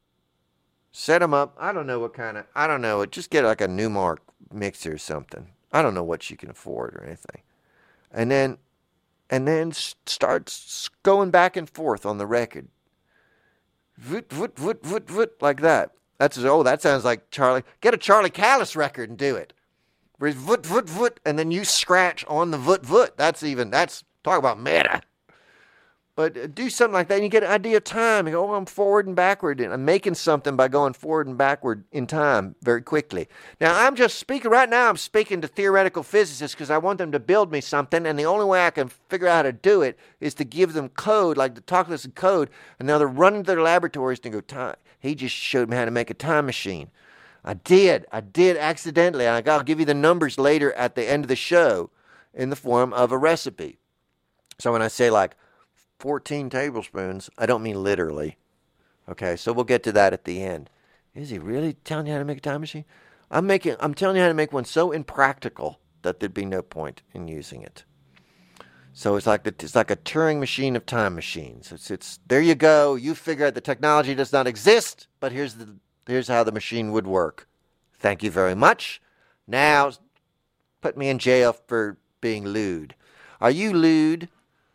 set them up. I don't know. Just get like a Newmark mixer or something. I don't know what you can afford or anything. And then start going back and forth on the record. Voot, voot, voot, voot, voot, like that. That sounds like Charlie. Get a Charlie Callis record and do it. Where it's voot, voot, voot, and then you scratch on the voot, voot. That's talk about meta. But do something like that, and you get an idea of time. You go, I'm forward and backward, and I'm making something by going forward and backward in time very quickly. Now, I'm speaking to theoretical physicists because I want them to build me something, and the only way I can figure out how to do it is to give them code, like the Talkless code, and now they're running to their laboratories and go, time. He just showed me how to make a time machine. I did accidentally. I'll give you the numbers later at the end of the show in the form of a recipe. So when I say like 14 tablespoons, I don't mean literally. Okay, so we'll get to that at the end. Is he really telling you how to make a time machine? I'm telling you how to make one so impractical that there'd be no point in using it. So it's like a Turing machine of time machines. It's there you go. You figure out the technology does not exist, but here's how the machine would work. Thank you very much. Now, put me in jail for being lewd. Are you lewd,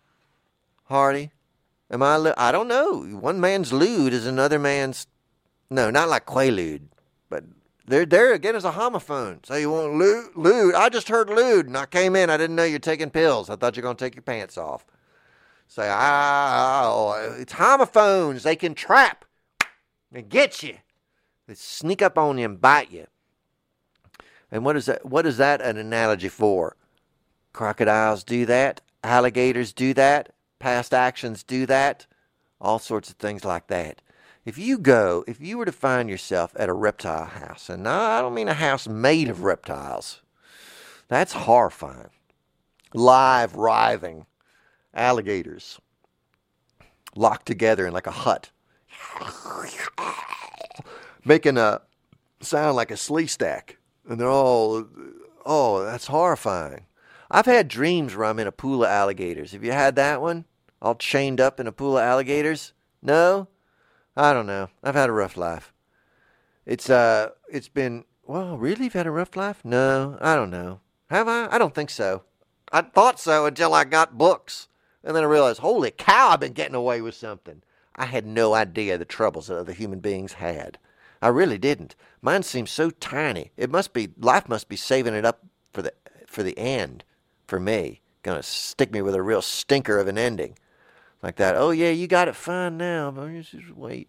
Hardy? Am I lewd? I don't know. One man's lewd is another man's... No, not like Quaalude. But there again is a homophone. So you want lewd? I just heard lewd, and I came in. I didn't know you're taking pills. I thought you were going to take your pants off. Say, it's homophones. They can trap and get you. They sneak up on you and bite you. And what is that an analogy for? Crocodiles do that. Alligators do that. Past actions do that. All sorts of things like that. If you were to find yourself at a reptile house, and no, I don't mean a house made of reptiles. That's horrifying. Live, writhing alligators locked together in like a hut. Making a sound like a slee stack. And they're all, that's horrifying. I've had dreams where I'm in a pool of alligators. Have you had that one? All chained up in a pool of alligators? No? I don't know. I've had a rough life. It's been, well, really? You've had a rough life? No, I don't know. Have I? I don't think so. I thought so until I got books. And then I realized, holy cow, I've been getting away with something. I had no idea the troubles that other human beings had. I really didn't. Mine seems so tiny. Life must be saving it up for the end, for me. Gonna stick me with a real stinker of an ending. Like that, oh yeah, you got it fine now, but just wait.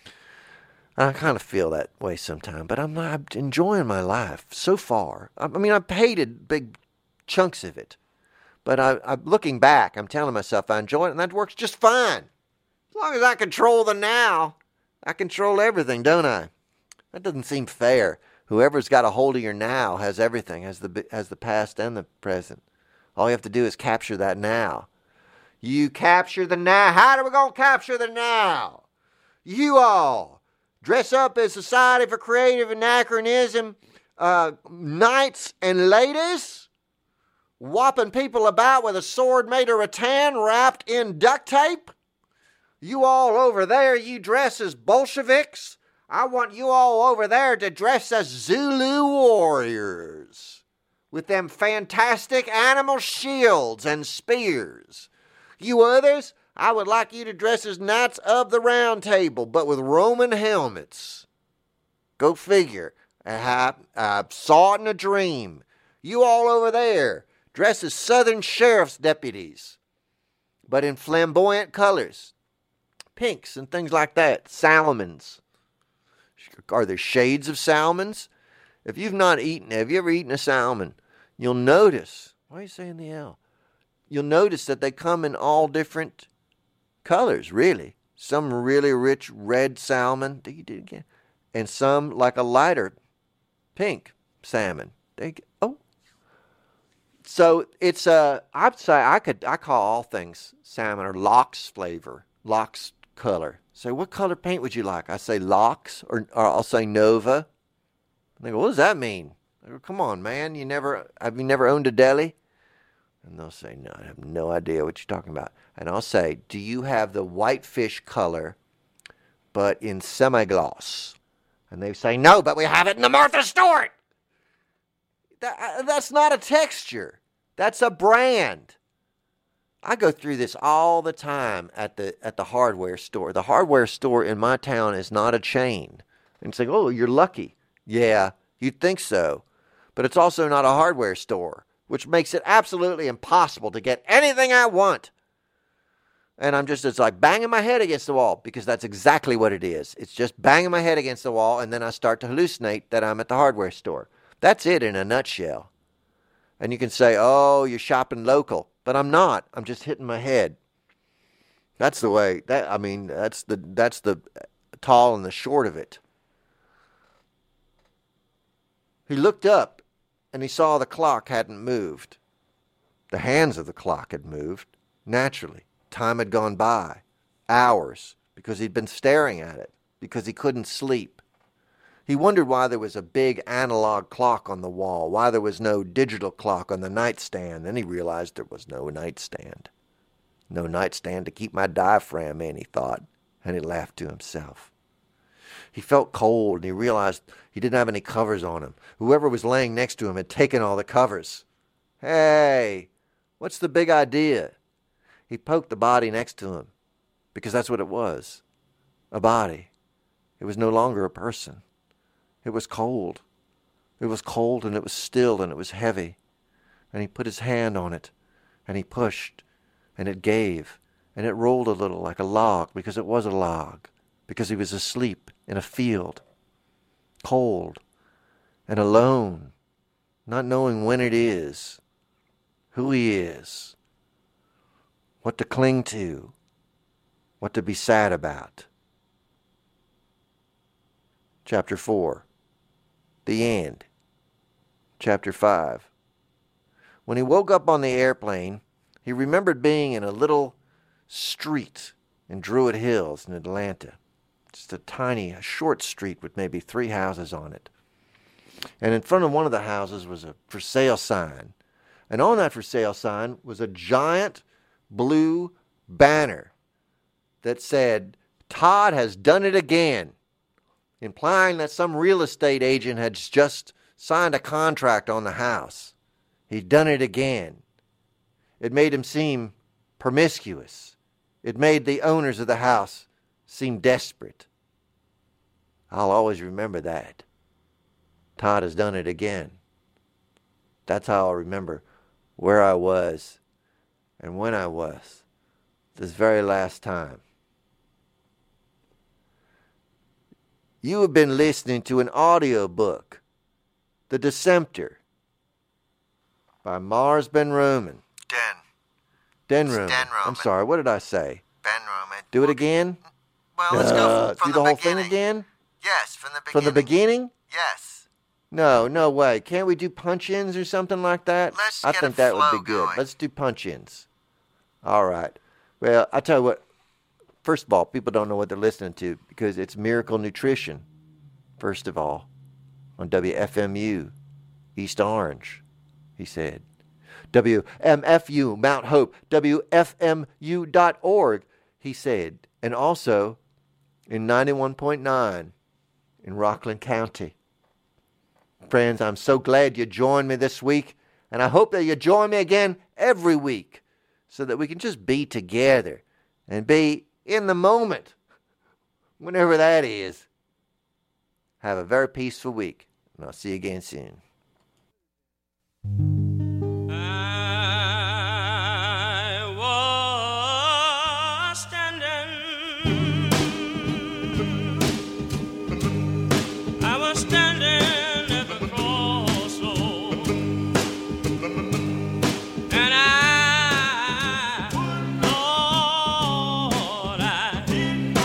I kind of feel that way sometimes, but I'm enjoying my life so far. I mean, I've hated big chunks of it, but I'm looking back, I'm telling myself I enjoy it, and that works just fine. As long as I control the now, I control everything, don't I? That doesn't seem fair. Whoever's got a hold of your now has everything, has the past and the present. All you have to do is capture that now. You capture the now. How are we going to capture the now? You all dress up as Society for Creative Anachronism knights and ladies, whopping people about with a sword made of rattan wrapped in duct tape. You all over there, you dress as Bolsheviks. I want you all over there to dress as Zulu warriors with them fantastic animal shields and spears. You others, I would like you to dress as Knights of the Round Table, but with Roman helmets. Go figure. I saw it in a dream. You all over there, dress as Southern Sheriff's deputies, but in flamboyant colors. Pinks and things like that. Salmons. Are there shades of salmons? Have you ever eaten a salmon? You'll notice. Why are you saying the L? You'll notice that they come in all different colors, really. some really rich red salmon, and some like a lighter pink salmon. So it's I'd say I call all things salmon or lox flavor, lox color. So what color paint would you like? I say lox or I'll say Nova. And they go, what does that mean? I go, come on, man, have you never owned a deli? And they'll say, no, I have no idea what you're talking about. And I'll say, do you have the whitefish color, but in semi-gloss? And they say, no, but we have it in the Martha Stewart. That's not a texture. That's a brand. I go through this all the time at the hardware store. The hardware store in my town is not a chain. And it's like, oh, you're lucky. Yeah, you'd think so. But it's also not a hardware store, which makes it absolutely impossible to get anything I want. And it's like banging my head against the wall, because that's exactly what it is. It's just banging my head against the wall, and then I start to hallucinate that I'm at the hardware store. That's it in a nutshell. And you can say, oh, you're shopping local. But I'm not. I'm just hitting my head. That's the way. That's the tall and the short of it. He looked up, and he saw the clock hadn't moved. The hands of the clock had moved, naturally. Time had gone by, hours, because he'd been staring at it, because he couldn't sleep. He wondered why there was a big analog clock on the wall, why there was no digital clock on the nightstand. Then he realized there was no nightstand. No nightstand to keep my diaphragm in, he thought, and he laughed to himself. He felt cold, and he realized he didn't have any covers on him. Whoever was laying next to him had taken all the covers. Hey, what's the big idea? He poked the body next to him, because that's what it was, a body. It was no longer a person. It was cold. It was cold, and it was still, and it was heavy. And he put his hand on it, and he pushed, and it gave, and it rolled a little like a log, because it was a log, because he was asleep in a field, cold and alone, not knowing when it is, who he is, what to cling to, what to be sad about. Chapter 4. The end. Chapter 5. When he woke up on the airplane, he remembered being in a little street in Druid Hills in Atlanta. Just a short street with maybe 3 houses on it. And in front of one of the houses was a for sale sign. And on that for sale sign was a giant blue banner that said, Todd has done it again, implying that some real estate agent had just signed a contract on the house. He'd done it again. It made him seem promiscuous. It made the owners of the house seem desperate. I'll always remember that. Todd has done it again. That's how I'll remember where I was and when I was this very last time. You have been listening to an audiobook, The Decemptor, by Mars Ben Roman. Den Roman. I'm sorry, what did I say? Ben Roman. Do it again? Well, let's go from do the the whole beginning. thing again? Yes, from the beginning. From the beginning? Yes. No way. Can't we do punch-ins or something like that? I think that would be good. Going. Let's do punch-ins. All right. Well, I tell you what. First of all, people don't know what they're listening to because it's Miracle Nutrition, first of all, on WFMU, East Orange, he said. WMFU, Mount Hope, WFMU.org, he said. And also in 91.9 in Rockland County. Friends, I'm so glad you joined me this week, and I hope that you join me again every week so that we can just be together and be in the moment, whenever that is. Have a very peaceful week, and I'll see you again soon. I was standing at the crossroads, and I thought I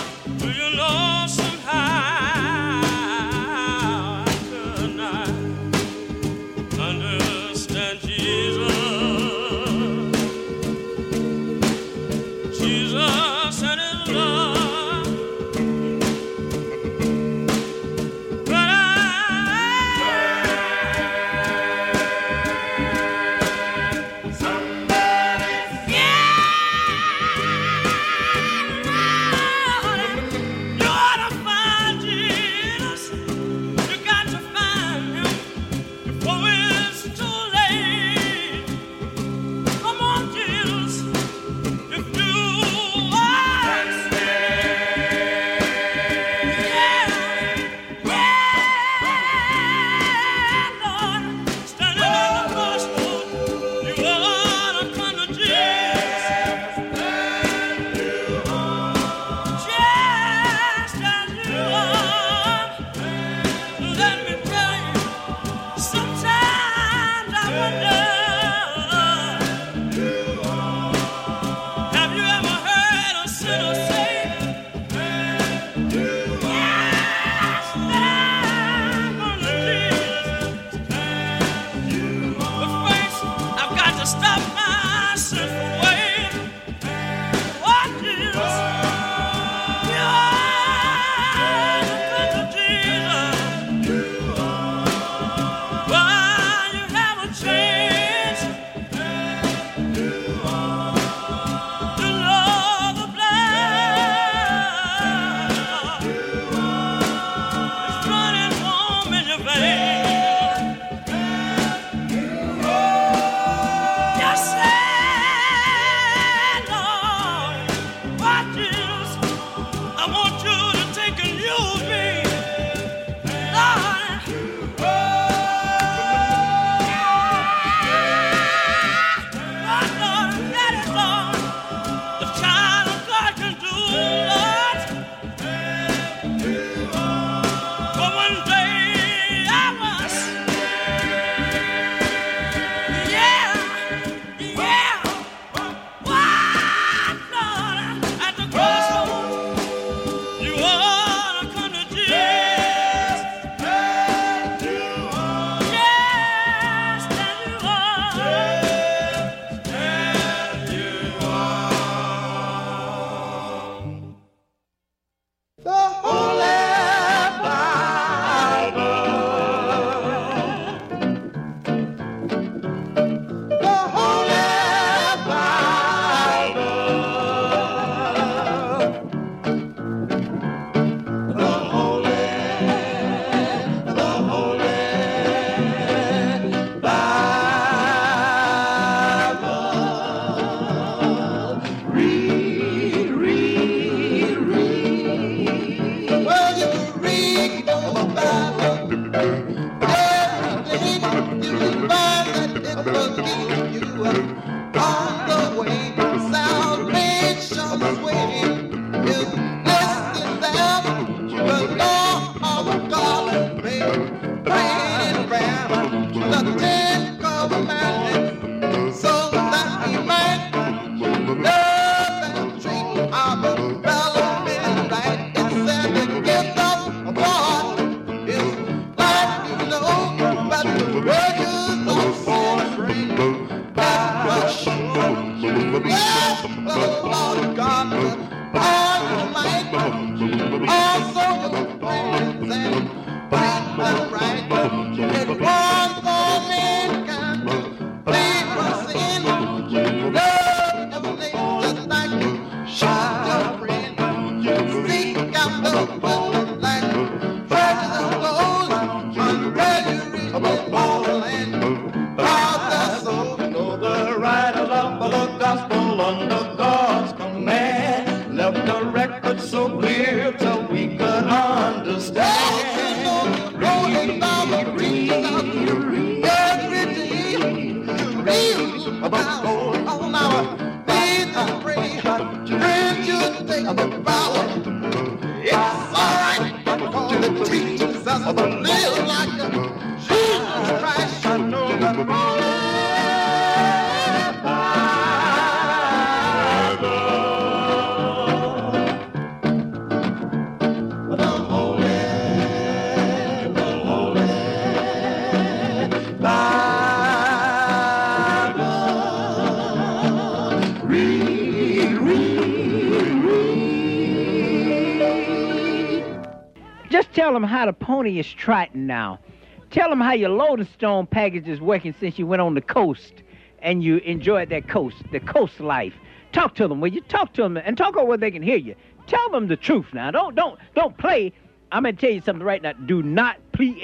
Tell them how the pony is trotting now. Tell them how your Loaded Stone package is working since you went on the coast and you enjoyed that coast, the coast life. Talk to them, will you? Talk to them and talk over where they can hear you. Tell them the truth now. Don't play. I'm going to tell you something right now. Do not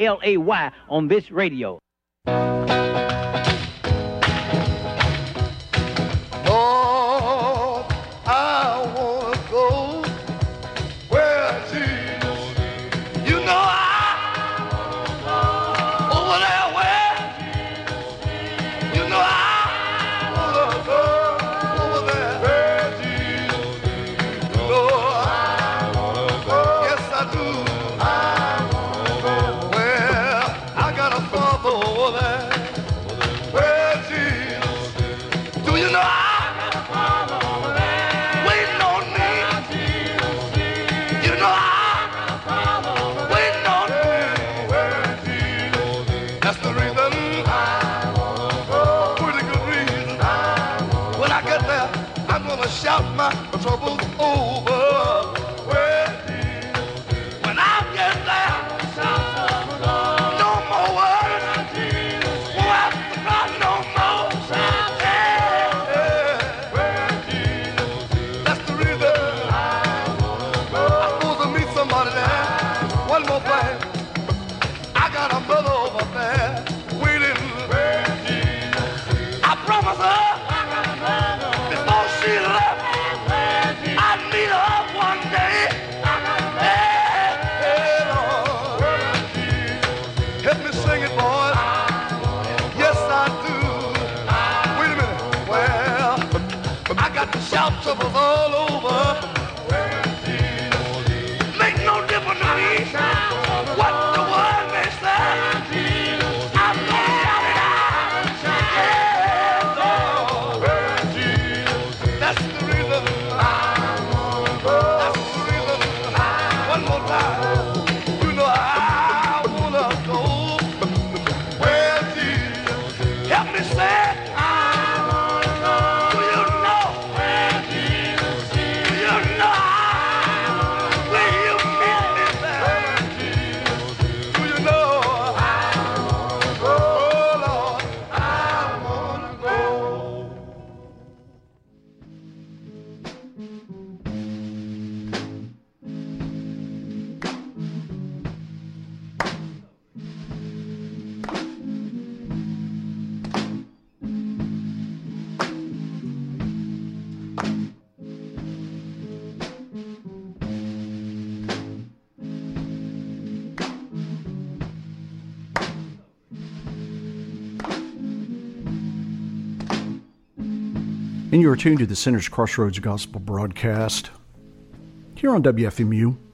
play on this radio. Shout my troubles over. When I get there, no more words. Won't have to cry no more. That's the reason I'm supposed to meet somebody there. One more thing, I got a mother over there waiting. I promise her. She left. I'd meet her one day. Hey, Lord. Help me sing it, boys. Yes, I do. Wait a minute. Well, I got the shout troubles all over. Make no difference to me what the world may say. I'm gonna shout it out. That's the reason. One more time. You know I wanna go where Jesus. Help me say. I wanna go. Do you know where Jesus is? Do And you are tuned to the Sinners Crossroads Gospel broadcast here on WFMU